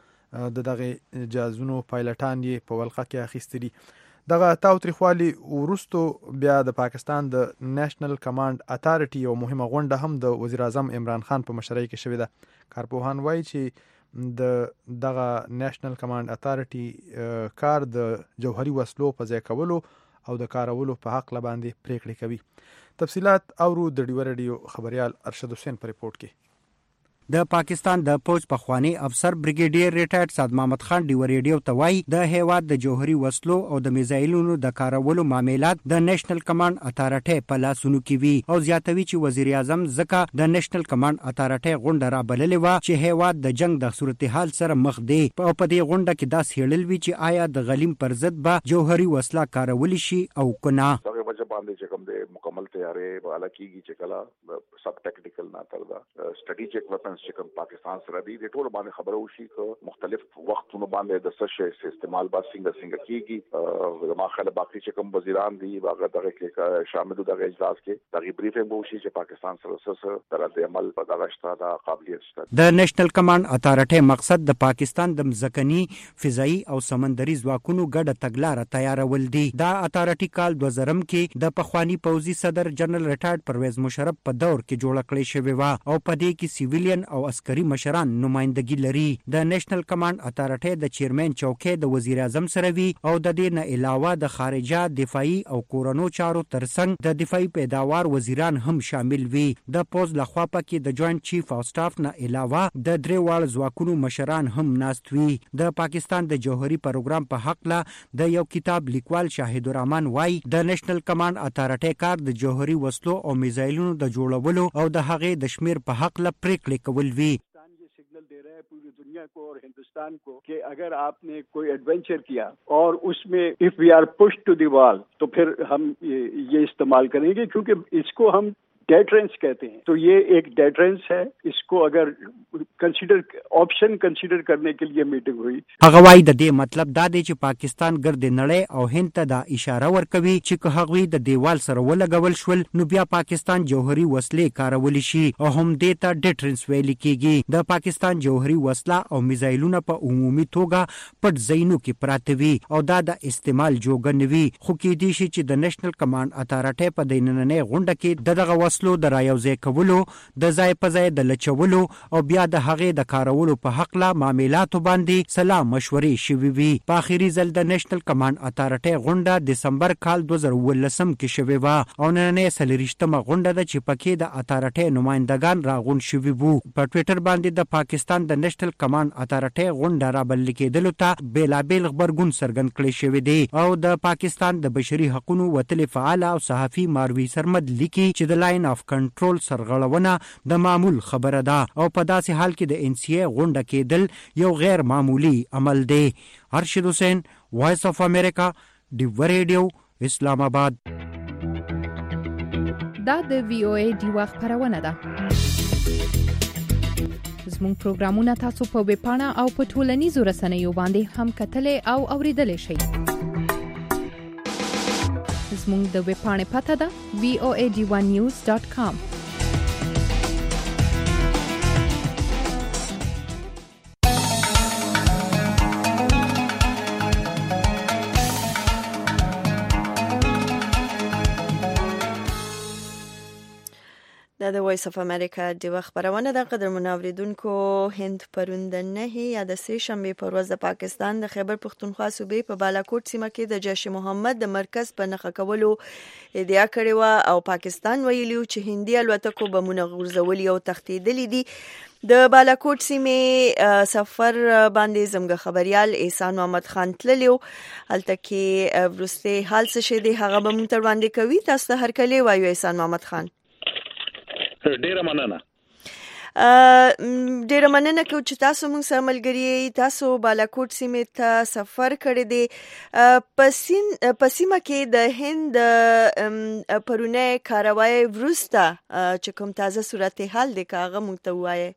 او دغه جهازونو پایلټان یې په ولقه کې اخیستلي. دغه تاو تریخوالي ورستو بیا د پاکستان د نېشنل کمانډ اتارټي یو مهمه غونډه هم د وزیر اعظم عمران خان په مشرۍ کې شوې ده. کارپوهان وایي چې دغه نېشنل کمانډ اتارټي کار د جوهري وسلو په ځای کولو او د کارولو په حق لباندې پریکړې کوي. تفصيلات اورو د ډیو ریډیو خبريال ارشد حسین په ریپورت کې. د پاکستان د پوج پخوانی افسر بریګیډیر ریټایرډ صاد محمد خان ډیو ریډیو ته وایي د هیواد د جوهري وسلو او د میزایلونو د کارولو معاملات د نېشنل کمانډ اتارټي په لاسونو کې وي او زیاتوي چې وزیر اعظم ځکه د نېشنل کمانډ اتارټي غونډه را بللې و چې هیواد د جنگ د صورتحال سره مخ دی. په دې غونډه کې دا سیړل وی چې آیا د غلیم پر ضد به جوهري وسله کارول شي او کنه. باندې چې کوم د مکمل تیارې والا کیږي چې کلا سب ټیکنیکل نه تر دا سټریټیجیک ویپنز چې کوم پاکستان سره دی د ټولو باندې خبرو شي چې مختلف وختونو باندې د څه استعمال با څنګه کیږي. ما خل باقي چې کوم وزیران دي هغه دغه کې شامل دغه اجلاس کې دغه بریفینګ وشي چې پاکستان سره څه طرز عمل په دغه شته د قابلیت شته. د نېشنل کمانډ اتارټي مقصد د پاکستان د مزکني فضائي او سمندري ځواکونو ګډه تګلارې تیارول دي. دا اتارټي کال 2000 کې د پخوانی پوځي صدر جنرال ریټایرډ پرویز مشرف په دور کې جوړ کړی شوی و او په دې کې سیویلین او عسکري مشران نمائندګي لري. د نېشنل کمانډ اتارټي د چیرمن چوکۍ د وزیر اعظم سره وی او د دې نه علاوه د خارجه دفاعي او کورونو چارو ترڅنګ د دفاعي پیداوار وزیران هم شامل وي. د پوز لخوا پکې د جوائنټ چیف اف سټاف نه علاوه د درې واړه ځواکونو مشران هم ناست وي. د پاکستان د جوهري پروګرام په حق لا د یو کتاب لیکوال شاهد الرحمن وای د نېشنل کمانډ اتارټي کار د جوهري وسلو او میزایلونو د جوړولو او د هغې د شمیر په حق له پریکړې کول وی. सिग्नल दे रहा है पूरी दुनिया को और हिंदुस्तान को कि अगर आपने कोई एडवेंचर किया और उसमें if we are push to the wall तो फिर हम ये इस्तेमाल करेंगे क्योंकि इसको हम डेटरेंस कहते हैं. तो ये एक डेटरेंस है. इसको अगर ऑप्शन कंसीडर करने के लिए मीटिंग हुई. هغه وايي د دې مطلب دا دی چې پاکستان ګرد نړۍ او هند ته دا اشاره ورکوي چې که هغوی د دیوال سره ولګول شول نو بیا پاکستان جوهري وسلې کارول شي او هم دې ته ډیټرنس ویل کیږي. د پاکستان جوهري وسله او میزایلونه په عمومي توګه پټ ځایونو کې پراته وي او دا د استعمال جوګه نه وي. خو کې دي چې د نېشنل کمانډ اتارټي په دینننې غونډه کې دغه وسلو د رایوځای کولو د ځای په ځای د لچولو او بیا د هغې د کارولو په حق لا معاملاتو باندې سلا مشورې شوي وي. په آخري ځل د نېشنل کمانډ اتارټۍ غونډه دسمبر کال 2019 کې شوې وه او نننۍ 40مه غونډه ده چې پکې د اتارټۍ نمایندګان راغونډ شوي وو. په ټویټر باندې د پاکستان د نېشنل کمانډ اتارټۍ غونډه رابلل کېدلو ته بېلابېل غبرګون څرګند کړی شوی دی او د پاکستان د بشري حقوقو وتلې فعال او صحافي ماروي سرمد لیکي چې د لاین اف کنټرول سرغړونه د معمول خبره ده او په داسې حال کې د NCA غونډه کېدل یو غیر معمولی عمل دی. ارشد حسین، وایس اف امریکا، ډیو ریډیو، اسلام آباد. دا د VOA ډیوا خبرونه ده. زموږ پروګرامونه تاسو په ویب پاڼه او په ټولنیزو رسنیو باندې هم کتلای او اوریدلای شئ. زموږ د ویب پاڼې پته ده voadiwanews.com. دا د وایس اف امریکا د خبرونه د قدر منوریدونکو هند پرون د 9 یا د 3 شنبه پر ورځ د پاکستان د خیبر پختونخوا صوبې په بالاکوټ سیمه کې د جیش محمد د مرکز په نخښه کولو ادعا کړې و او پاکستان ویلیو چې هندي الوتکو بمونه غورځولي او تښتېدلي دي. د بالاکوټ سیمې سفر باندې زموږ خبريال احسان محمد خان تللیو هلته کې ورسته حال څه شه دی هغه به مونږ تر باندې کوي. تاسو هر کله وایو احسان محمد خان. ډیره مننه کو چې تاسو موږ سره ملګری تاسو بالاکوټ سیمې ته سفر کړی دی. پسیمه کې د هند پرونه کاروای ورسته چې کوم تازه صورتحال دی کاغه موږ ته وایي.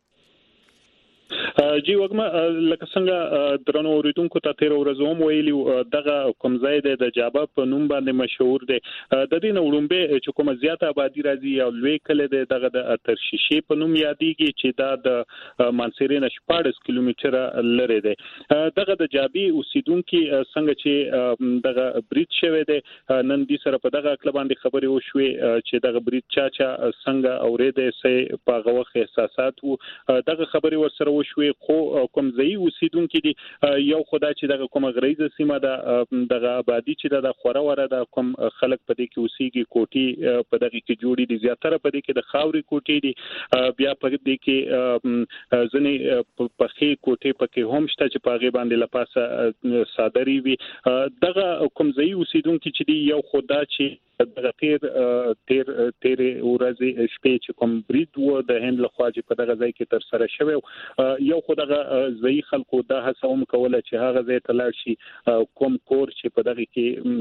جی وګما لکه څنګه درنو اوریدونکو ته تیر ورځوم ویلی دغه کوم ځای د جابه په نوم باندې مشهور دی. د دې نوړمبه چې کوم زیاته آبادی راځي او لوی کله دغه د ترشیشي په نوم یادېږي چې دا د مانسیرین 14 کیلومتره لري دی. دغه د جابي اوسیدونکو څنګه چې دغه بریټ شوی دی نن دي سره په دغه کله باندې خبرې وشوي چې دغه بریټ چا څنګه اورېده سي په غوخ احساسات وو دغه خبرې ورسره شوي خو کوم ځای اوسیدونکو دي یو خدای چې دغه کوم غریزه سیمه دغه آبادی چې د خوره وره د کوم خلک په دې کې اوسېږي کوټي په دغه کې جوړي دي زیاتره په دې کې د خاوري کوټي دي بیا په دې کې ځنې په خې کوټي په کې هم شته چې په غي باندې لپاسه صادري وي دغه کوم ځای اوسیدونکو چې دی یو خدای چې دغه تیر ورځې شپې چې کوم بریډ و د هند لخوا چې په دغه ځای کې تر سره شوی یو خو دغه ځای خلکو د هڅه هم کوله چې هغه ځای ته لاړ شي کوم کور چې په دغه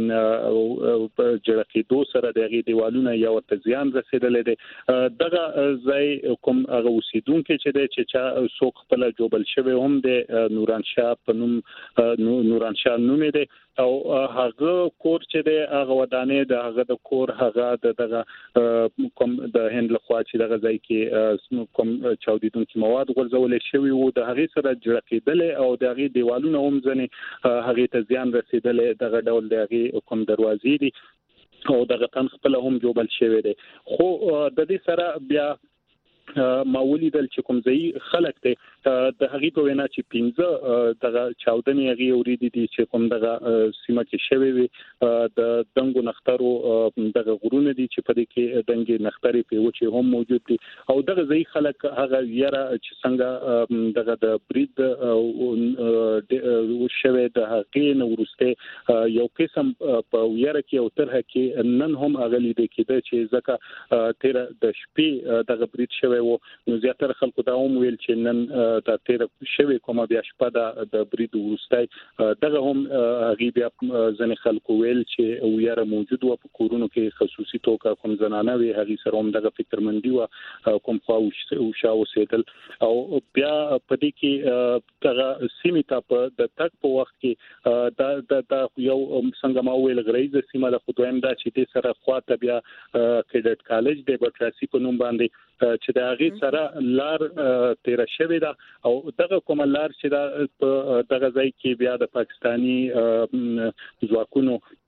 کې جړقې دو سره دغه دیوالونه یا ورته زیان رسیدلې دي دغه ځای کوم هغه اوسیدونکو چې چا څوک خپل جوبل شوی هم د نوران شاه په نوم نوران شاه نوم دی او هغه کور چې د هغه ودانې د هغه د کور هغه دغه کوم د هند لخوا چې دغه ځای کې کوم چاودیدونکو مواد غورځول شوی وو د هغه سره جړقېدل او د هغه دیوالونه هم ځنې هغه ته زیان رسیدل دغه ډول د هغه کوم دروازې دي او دغه تن خپل هم جوړل شوی دی خو د دې سره بیا ماولی دل چې کوم ځای خلک ته د هغې په وینا چې 15 دغه چاودنې هغې اورېدې دي چې کوم دغه سیمه کې شوې وي د دنګو نخترو دغه غرونه دي چې په دې کې دنګې نخترې په وچې هم موجود دي او دغه ځای خلک هغه یاره چې څنګه دغه د برید شوې د هغې نه ورسته یو قسم په یاره کې او ترها کې نن هم هغه لیدل کېده چې ځکه تیر د شپې دغه برید شوی نو زیاتره خلکو دا هم ویل چې نن د تیر شوی کومه بیا شپه د برید ورستای دغه هم هغه بیا ځنې خلکو ویل چې ویره موجود و په کورونو کې خصوصي توګه کوم زنانه وی هغه سره هم دغه فکرمندي و کوم خو او شاو سیدل او بیا په دې کې دغه سیمه ته په د تک په وخت کې د یو څنګه ما ویل غریزه سیمه د خدوایم دا چې د سره خواته بیا کډټ کالج د بټراسي په نوم باندې چې د هغه سره لار تیر شوی دا او دغه کوم لار چې دا دغه ځای کې بیا د پاکستانی ځواکونو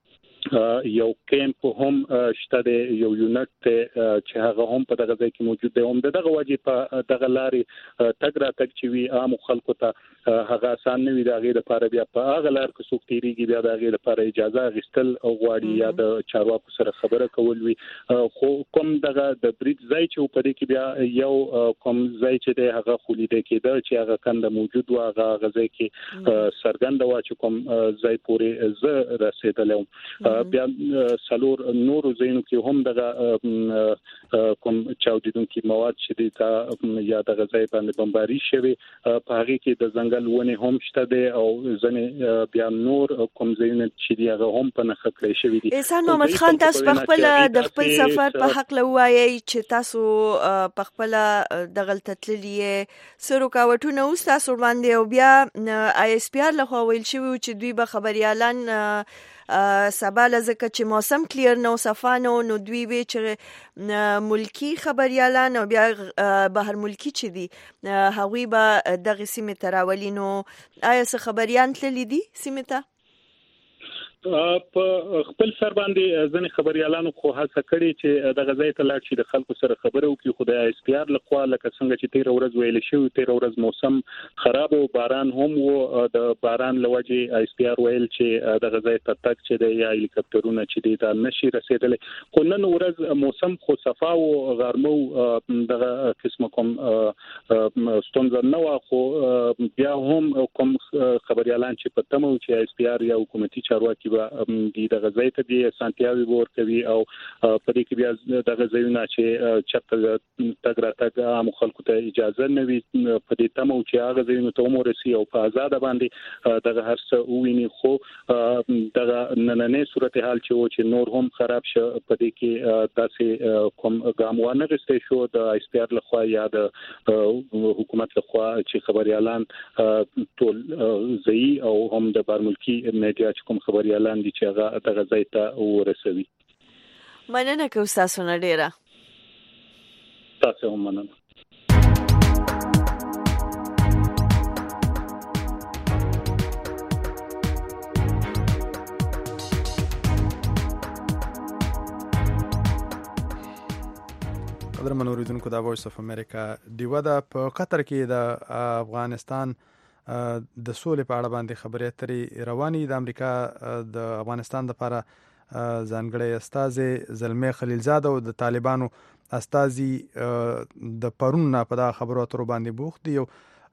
یو کیمپ هم شته د یو یونټ چې هغه هم په دغه ځای کې موجود دی. هم دغه وجه په دغه لارې تګ را تګ چې وي عام خلکو ته هغه آسان نه وي. د هغې لپاره بیا په هغه لار کې څوک تېرېږي بیا د هغې لپاره اجازه اخیستل غواړي یا د چارواکو سره خبره کول وي. خو کوم دغه د بریج ځای چې په دې کې بیا یو کوم ځای چې دی هغه خو لیدل کېده چې هغه کنده موجود و، هغه ځای کې څرګنده وه چې کوم ځای پورې زه رسېدلی وم. بیا څلور نورو ځایونو کې هم دغه کوم چاودیدونکي مواد چې دي تا یا دغه ځای باندې بمباري شوي، په هغې کې د ځنګل ونې هم شته دی او ځینې بیا نور کوم ځایونه چې دي هغه هم په نښه کړی شوي دي. احسان محمد خان، تاسو په خپله د خپل سفر په هکله ووایئ چې تاسو په خپله دغلته تللي یې، څه رکاوټونه اوس تاسو باندې او بیا آی اس پی آر لخوا ویل شوي و چې دوی به خبریالان سبا لزکه چې موسم کلیر نو صفا نو دوی به چې ملکی خبریالان او بیا بهر ملکی چې دي هغوی به دغه سیمه تراولي. نو آیا څه خبریان تللی دي سیمه ته؟ په خپل سر باندې ځنې خبريالانو خو هڅه کړې چې دغه ځای ته لاړ شي، د خلکو سره خبرې وکړي. خو د آی اس پی آر لخوا لکه څنګه چې 13 ورځ ویل شوی، 13 ورځ موسم خراب او باران هم و. د باران لوجه آی اس پی آر ویل چې دغه ځای ته تک چې د یا هلیکاپټرونه چې دي دا نشي رسیدلی. خو نن ورځ موسم خو صفا او غرمو دغه قسم کوم ستونزه نه و. خو بیا هم کوم خبريالان چې په تمو چې آی اس پی آر یا حکومتي چارواکي د دغه ځای ته د سانتیاوي ورکوي او په دې کې بیا دغه ځایونه چې چرته تګ را تګ عام خلکو ته اجازه نه وي، په دې تمو چې هغه ځایونه ته ورسي او په آزاد باندې دغه هر څه وویني. خو دغه نننې صورتحال چې نور هم خراب شو، په دې کې داسې کوم ګام وانه غوښتل شو د آی اس پی آر لخوا یا د حکومت لخوا چې خبريالان ټول ځای او هم د بارملکی میډیا چې کوم خبريالان لاندې چې هغه دغه ځای ته ورسوي. مننه کوم تاسو نه ډیره. تاسو هم مننه. قدرمن اوریدونکو، د وایس اف امریکا دیوه ده په قطر کې د افغانستان د سولې په اړه باندې خبرې اترې رواني. د امریکا د افغانستان لپاره ځانګړی استازی زلمي خلیلزاده او د طالبانو استازي د پرون په دا خبرو اترو باندې بوخت دي.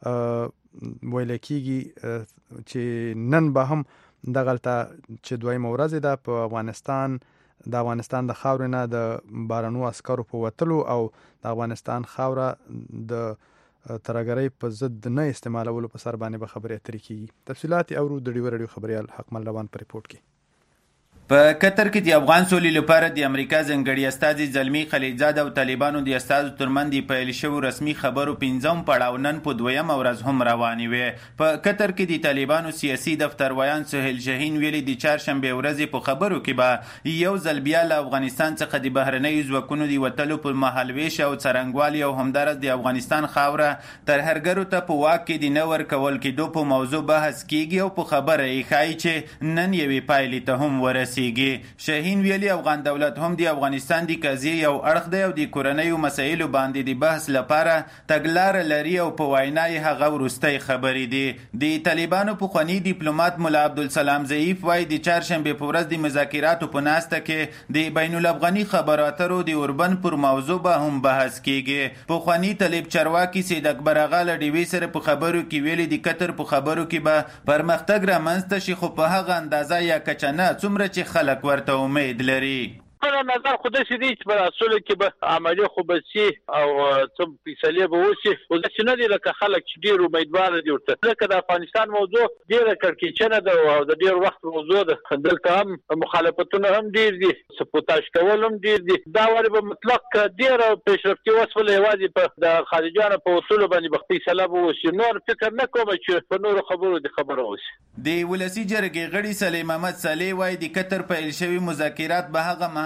ویل کېږي چې نن به هم دغلته چې دویمه ورځ ده په افغانستان د خاورې نه د بارنو عسکرو په وتلو او د افغانستان خاوره د ترګرۍ په ضد نه استعمالولو په سر باندې به خبرې اترې کیږي. تفصیلات اورو د ډیو رادیو خبريال حکمل روان پر ریپورت کې. په قطر کې د افغان سولې لپاره د امریکا ځانګړي استازي زلمي خلیلزاده او طالبانو د استازو ترمنځ د پیل شوی رسمي خبرو 15 پړاو نن په دویم ورځ هم رواني وي. په قطر کې د طالبانو سیاسي دفتر ویان سهیل شاهین ویلي د چهارشنبه ورځې په خبرو کې به یو ځل بیا له افغانستان څخه د بهرنۍ ځواکونو د وتلو پر مهال ویش او څرنګوالي او همدارس د افغانستان خاوره ترهرګرو ته په واک کې د نور کول کېدو په موضوع بحث کیږي او په خبره یې ښایي چې نن یوې پایلې ته هم ورسیږي. شاهین ویلي افغان دولت هم د افغانستان د قضیې یو اړخ دی او د کورنیو مسایلو باندې د بحث لپاره تګلاره لري او په وینا یې هغه وروستۍ خبرې دي. د طالبانو پخوانی ډیپلوماټ ملا عبدالسلام ضعیف وایي د چهارشنبه په ورځ د مذاکراتو په ناسته کې د بین الافغاني خبرو اترو د اوربن پر موضوع به هم بحث کیږي. پخوانی طالب چارواکي سید اکبر اغا له ډیوي سره په خبرو کې ویلي د قطر په خبرو کې به پرمختګ رامنځته شي، خو په هغه اندازه یا کچه نه څومره چې خلک ورته امید لري. په نظر خو داسې دي چې په اصل کې به عملي خو به سي او څه فیصله به وشي. او داسې نه دي لکه خلک چې ډېر امیدوار دي ورته، ځکه د افغانستان موضوع ډېره کړکېچنه ده او د ډېر وخت موضوع ده. دلته هم مخالفتونه هم ډېر دي، سپوتاژ کول هم ډېر دي. دا واري به مطلق ډېره پیشرفتي وسوله یوازې په د خارجانو په اصولو باندې به فیصله به وشي. نور فکر نه کوم چې په نورو خبرو د خبره وشي. د ولسي جرګې غړي سلیم احمد صالح وایي د قطر پیل شوي مذاکرات به هغه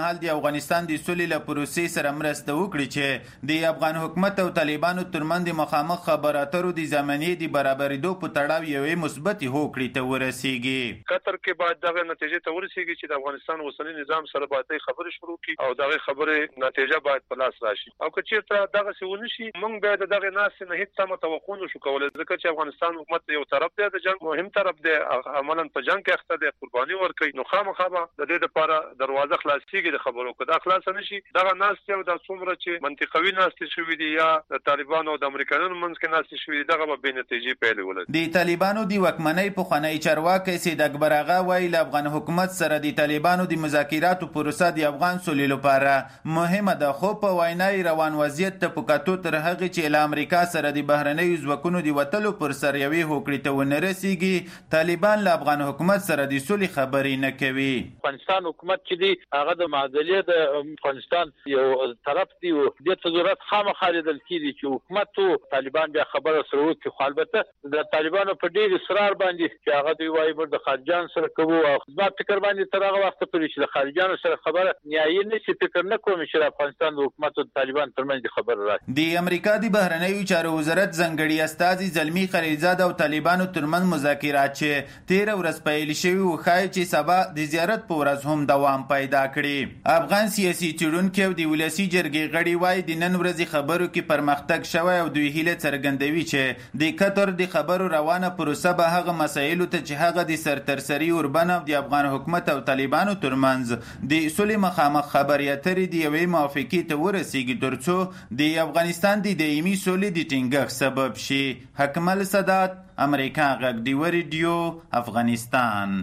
مهال د افغانستان د سولې له پروسې سره مرسته وکړي چې د افغان حکومت او طالبانو ترمنځ مخامخ خبرو اترو د زمینې د برابرېدو په تړاو یوې مثبتې هوکړې ته ورسیږي. قطر کې باید دغه نتیجې ته ورسیږي چې د افغانستان اوسنی نظام سره باید خبرې شروع کړي او دغه خبرې نتیجه باید په لاس راشي او که چیرته دغه څه ونشي موږ باید دغه ناس نه هیڅ سم توقع نشو کولای ځکه چې افغانستان حکومت یو طرف دی د جنگ مهم طرف دی عملاً په جنگ کې اخته دی قرباني ورکوي نو خامخا د دې لپاره دروازه خلاصيږي د خبرو کدا خلاص نشي دغه ناس یو د څومره چې منطقوي ناس شوی دی یا د طالبانو او د امریکایانو منځ کې ناس شوی دی دغه به نتیجې پیل ولري. د طالبانو د وکمنۍ په خنۍ چارواکي سید اکبر اغا وایي له افغان حکومت سره د طالبانو د مذاکراتو پروسه د افغان سولې لپاره مهمه ده خو په وینای روان وضعیت ته په کتو تر هغه چې له امریکا سره د بهرنیو ځواکونو د وټلو پر سر یوې هوکړې ته ونه رسیږي طالبان له افغان حکومت سره د سولې خبرې نه کوي. افغانستان حکومت چې دی هغه د معادلې د افغانستان یو طرف دی او د ضرورت خامخا لیدل کیږي چې حکومت او طالبان بیا خبره سره وکړي خو البته د طالبانو په ډیر اصرار باندې چې هغه دوی وايي موږ د خارجان سره کوو او خدمت فکر باندې تر هغه وخت پورې چې د خارجانو سره خبره نیایي نشي فکر نه کوم چې د افغانستان د حکومت او طالبان ترمنځ خبره راځي. د امریکا د بهرنیو چارو وزارت ځنګړي استازي زلمی خلیلزاد او طالبانو ترمنځ مذاکرات چې 13 ورځې پیل شوي و ښایي چې سبا د زیارت په ورځ هم دوام پیدا کړي. افغان سیاسي څېړونکي او د ولسي جرګې غړي وایي د نن ورځې خبرو کې پرمختګ شوی او دوی هیله څرګندوي چې د قطر د خبرو روانه پروسه به هغه مسایلو ته چې هغه د سرترسري اوربن او د افغان حکومت او طالبانو ترمنځ د سولې مخامخ خبرې اترې د یوې موافقې ته ورسیږي ترڅو د افغانستان د دایمي سولې د ټینګښت سبب شي. حکمل سادات امریکا غږ ډیو ریډیو افغانستان.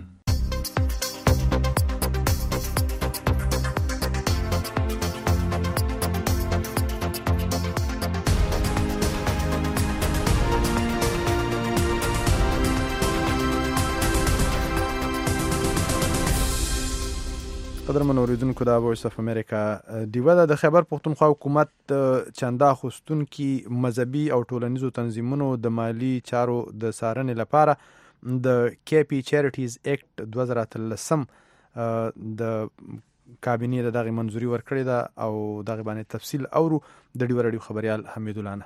قدرمن اوریدونکو د وایس اف امریکا دیوه د خیبر پختونخوا حکومت چنده اخیستونکي مذهبي او ټولنیزو تنظیمونو د مالی چارو د څارنې لپاره د کی پی چیریټیز ایکټ 2013 د کابینې دغه منځوري ورکړې ده او دغه باندې تفصیل اورو د ډیو رادیو خبريال حمید الله.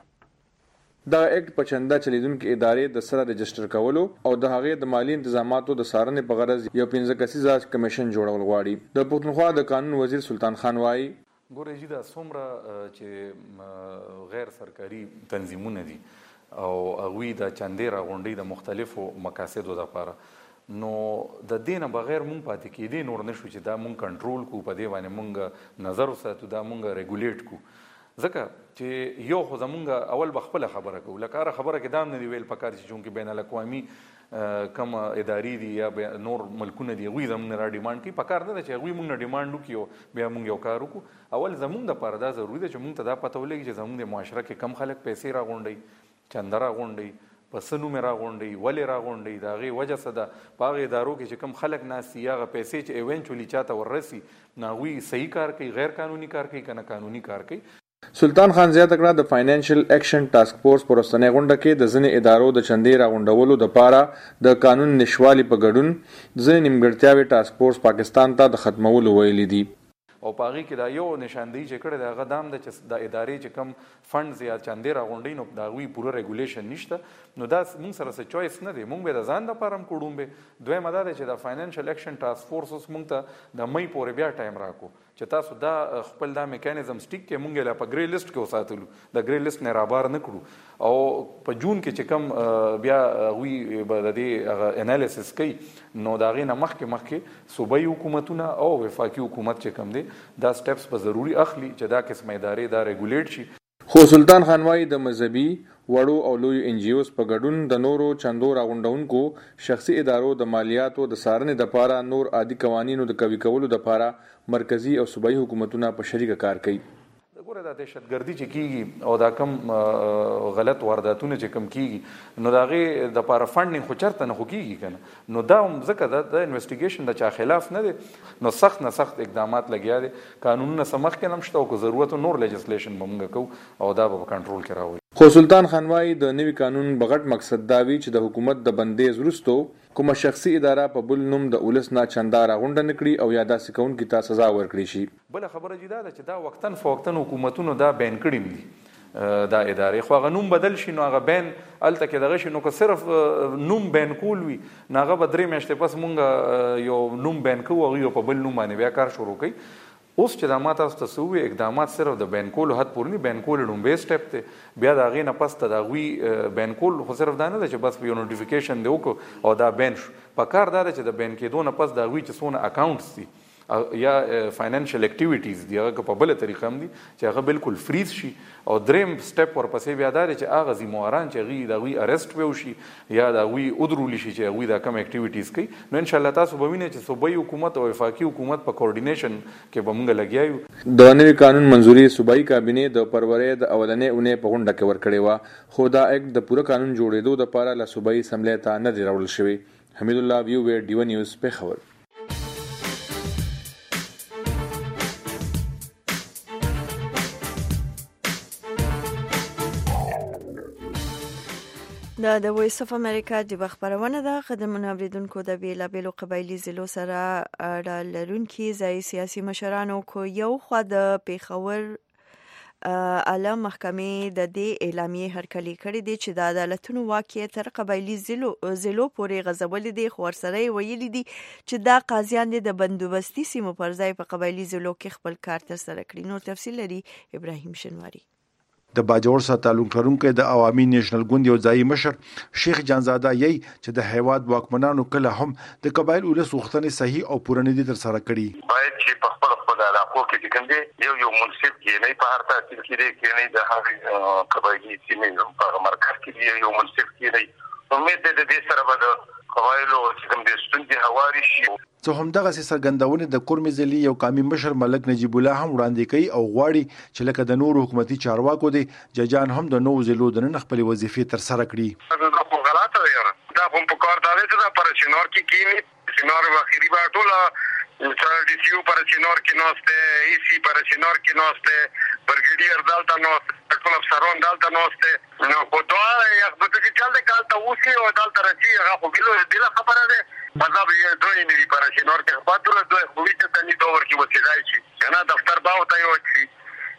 دا اکټ په چنده چلیدونکو ادارې د سره رجسټر کولو او د هغې د مالی انتظاماتو د څارنې په غرض یو 15 کسیز کمیشن جوړول غواړي. د پښتونخوا د قانون وزیر سلطان خان وایي ګورې چې دا څومره چې غیر سرکاري تنظیمونه دي او هغوی د چندې راغونډۍ د مختلفو مقاصدو لپاره نو د دې نه بغیر مونږ پاتې کېدی نور نشو چې دا مونږ کنټرول کو په دې باندې مونږ نظر وساتو دا مونږ ریګولیټ کو ځکه چې یو خو زمونږ اول به خپله خبره کوو لکه هره خبره کې دا هم نه دي ویل پکار چې چونکې بین الاقوامي کم ادارې دي یا نور ملکونه دي هغوی زمونږ را ډیمانډ کوي پکار نه ده چې هغوی مونږ نه ډیمانډ وکړي او بیا مونږ یو کار وکړو اول زمونږ دپاره دا ضروري ده چې مونږ ته دا پته ولګي چې زمونږ د معاشره کې کم خلک پیسې راغونډوي چنده راغونډوي په څه نومې راغونډوي ولې راغونډوي د هغې وجه څه ده په هغې ادارو کې چې کم خلک ناست دي هغه پیسې چې ایونچولي چاته وررسي نو هغوی صحیح کار کوي غیر قانوني کار کوي که نه قانوني کار کوي. سلطان خان زیاته کړه د فاینانشل ایکشن ټاسک فورس په وروستنۍ غونډه کې د ځینې ادارو د چندې راغونډولو دپاره د قانون نشوالي په ګډون ځینې نیمګړتیاوې ټاسک فورس پاکستان ته د ختمولو ویلي دي او په هغې کې دا یو نشاندهي چې کړې ده هغه دا هم ده چې د ادارې چې کم فنډز یا چندې راغونډوي نو د هغوی پوره ریګولیشن نشته نو دا موږ سره څه چویس نه دی موږ به د ځان دپاره هم کړو به دویمه دا دی چې د فاینانشل ایکشن ټاسک فورس اوس موږ ته د مۍ پورې بیا ټایم راکړو چې تاسو دا خپل دا میکانیزم سټیک کې موږ یې لا په ګری لیسټ کې وساتلو د ګری لیسټ نه رابار نه کړو او په جون کې چې کم بیا هغوی به د دې انالیسس کوي نو د هغې نه مخکې صوبایي حکومتونه او وفاقي حکومت چې کم دی دا سټپس به ضروري اخلي چې دا قسم ادارې دا ریګولیټ شي. خو سلطان خان وایي د مذهبي وړو او لویو ان جی اوز په ګډون د نورو چندو راغونډونکو شخصي ادارو د مالیاتو د څارنې دپاره نور عادي قوانینو د قوي کولو دپاره مرکزي او صوبایي حکومتونه په شریکه کار کوي. ګوره دا دهشتګردي چې کیږي او دا کم غلط وارداتونه چې کم کیږي نو د هغې دپاره فنډینګ خو چېرته نه خو کیږي که نه نو دا هم ځکه د انویسټیګیشن د چا خلاف نه دی نو سخت نه سخت اقدامات لګیا دي قانونونه څه مخکې نه هم شته او که ضرورت نور لیجسلیشن به موږ کوو او دا به په کنټرول کې راولي. خو سلطان خان وايي د نوي قانون بغټ مقصد دا وی چې د حکومت د بندیز وروستو کومه شخصي اداره په بل نوم د اولس نه چنداره غونډه نکړي او یا داسې کوونکي ته سزا ورکړي شي. بل خبره جدا ده چې دا وختن فوختن حکومتونو دا بین کړي دي دا ادارې خو هغه نوم بدل شي نو هغه بین الته کې دغه شي نو که صرف نوم بین کول وي ناغه بدري مشته پس مونږ یو نوم بین کوو او یو په بل نوم باندې بیا کار شروع کړي. اوس چې دا ماته تاسو ته وی اقدامات صرف د بین کول حد پورې نه بین کول لومبه سټپ ته بیا دا غي نه پس ته دا وی بین کول خو صرف دا نه چې بس یو نوټیفیکیشن دی او دا بین په کار دا چې د بین کېدو نه پس دا وی چې سونه اکاونټس دي یا فاینانشل اکټیویټیز دی هغه په بل طریقه هم دي چې هغه بالکل فریز شي او دریم سټپ ورپسې بیا دا چې هغه ذمہواران چې غي دا وی ارست وشي یا دا وی ودرول شي چې وی دا کم اکټیویټیز کوي نو ان شاء الله تاسو به وینئ چې صوبایي حکومت او وفاقي حکومت په کوارډینیشن کې به موږ لګیایو. د نوي قانون منځوري صوبایي کابینه د پرورې د اولنې اونۍ په غونډه کې ورکړې و خو دا یک د پوره قانون جوړېدو د لپاره له صوبایي اسمبلی ته نه دی راوړل شوی. حمید الله ویو ډیو نیوز په خبر. د وایس اف امریکا د خبرونه ده خدمونه اوریدونکو د بیلابیلو قبایلی ضلعو سره اړه لرونکي ځای سیاسي مشرانو کو یو خو د پیښور اعلی محکمې د دې اعلامیه هرکلی کړې دي چې د عدالتونو واقعي تر قبایلی ضلعو پورې غځول دي خو ورسره ویلي دي چې دا قاضیان د بندوبستي سیمو پر ځای په قبایلی ضلعو کې خپل کار ترسره کړي. نور تفصیل لري ابراهیم شنواری. د باجوړ سره تعلق لرونکي د عوامي نېشنل ګوند یو ځای مشر شیخ جانزاده یی چې د هیواد واکمنانو کله هم د قبایل ولس وختنې صحیح او پوره ندي تر سره کړي. باید چې په خپل علاقو کې څنګه یو منصف کې نه په هر تاسو کې نه د هغه قبایلی سیمې په مرکز کې یو منصف کې نه امید ده د سره به قبایلو چې کوم د ستونزې هواري شي. څه هم دغه سرګندونه د کورمي ځلی یو قومي مشر ملک نجیب الله هم وړاندې کوي او غواړي چې لکه د نور حکومتي چارواکو دي ججان هم د نو ضلعو د نه خپل وظیفې تر سره کړي. دا په غلطه دی دا په کار دا دی چې پر چینور کې کینی چینور واخیری با ټوله ډي سي او پر چینور کې نوسته ای سی پر چینور کې نوسته برګیډیر دالته نوسته ټول افسران دالته نوسته نو په دوه یو د دې چل د کال ته اوسې او دالته راځي هغه خو بل خبره ده مطلب یې دوی نه پر چینور کې پاتره دوی خو ویته تني دور کې وځي شي نه دفتر باو ته یو شي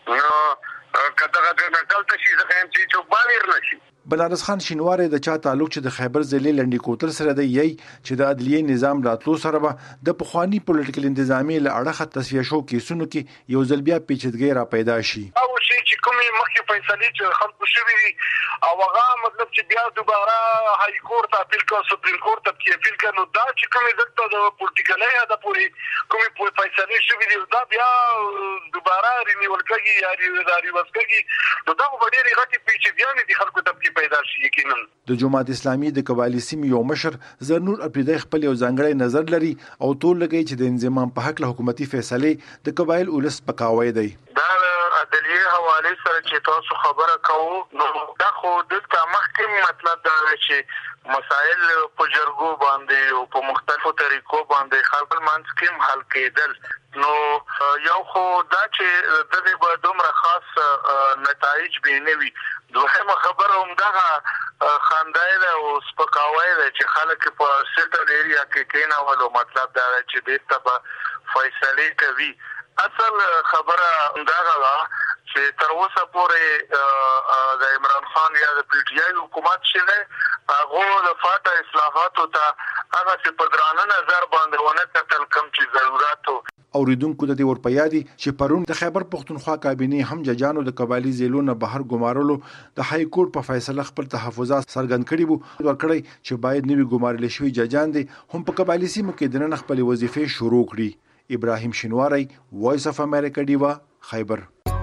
نو کله دا دالته شي ځکه چې باور نشي. بنارس خان شینواری د چا تعلق چې د خیبر ضلع لنډی کوتل سره دی چې د عدلیه نظام راتلو سره به د پخوانی پولیټیکل انتظامی له اړخه تصفیه شو کیسونو کې یو ځل بیا پیچیدګي را پیدا شي. او شي چې کومې مخکې فیصله چې خلکو شوې دي او هغه مطلب چې بیا دوباره های کورټ اپیل کو سپریم کورټ ته اپیل کړي دا چې کومې دغه د پولیټیکل یا د پوری کومې فیصله شوې دي دا بیا دوباره رینیول کېږي یا ریوارډ کېږي نو دا وړي غټي پیچیدګي دي خلکو ته پیدا شي. یقینا د جماعت اسلامي د قبایلی سیمې یو مشر زرنور اپریدی خپل یو ځانګړی نظر لري او ټول لګي چې د انضمام په حق له حکومتي فیصله د قبایل ولس پکاوي دی. دا عدلیه حواله سره چې تاسو خبره کوو نو دا خو دلته مخکې مطلب دا چې مسائل په جرګو باندې او په مختلفو طریقو باندې خلک منځ کې حل کېدل نو یو خو دا چې د دې په دومره خاص نتایج به نه وي. دوهمه خبره هم دا خاندایله او سپکاوی ده چې خلک په سیټل ایریا کې کېناولو مطلب دا چې د تبه فیصله کوي. اصل خبره دا غوا چې تر اوسه پورې د عمران خان یا د پی ټی آی حکومت شله هغه د فاټا اصلاحاتو ته هغه چې په درانه نظر باندې ونه کتل کوم چې ضرورت اوریدونکو د دې ورپیادي چې پرون د خیبر پختونخوا کابینه هم ججانو د قبایلی ضلعونو بهر ګمارلو د های کورټ په فیصله خپل تحفظات څرګند کړي وو ورکړی چې باید نوی ګمارل شوی ججان دي هم په قبایلی سیمو کې د نن خپل وظیفې شروع کړي. ابراهیم شنواری وایس اف امریکا دیوا خیبر.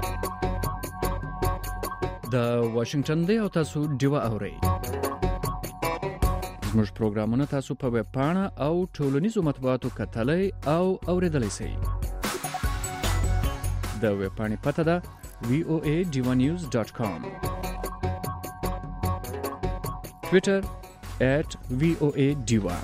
د واشنگټن دی او تاسو دیوا اورئ. زموږ پروګرامونه تاسو په ویب پاڼه او ټولنیزو مطبوعاتو کتلای او اوریدلای شئ. د ویب پاڼې پته ده voanews.com. Twitter @voadiva.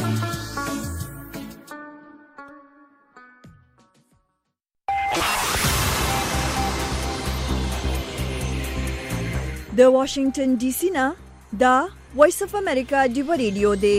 د واشنگټن ډي سي نه دا وایس اف امریکا دی ریډیو دی.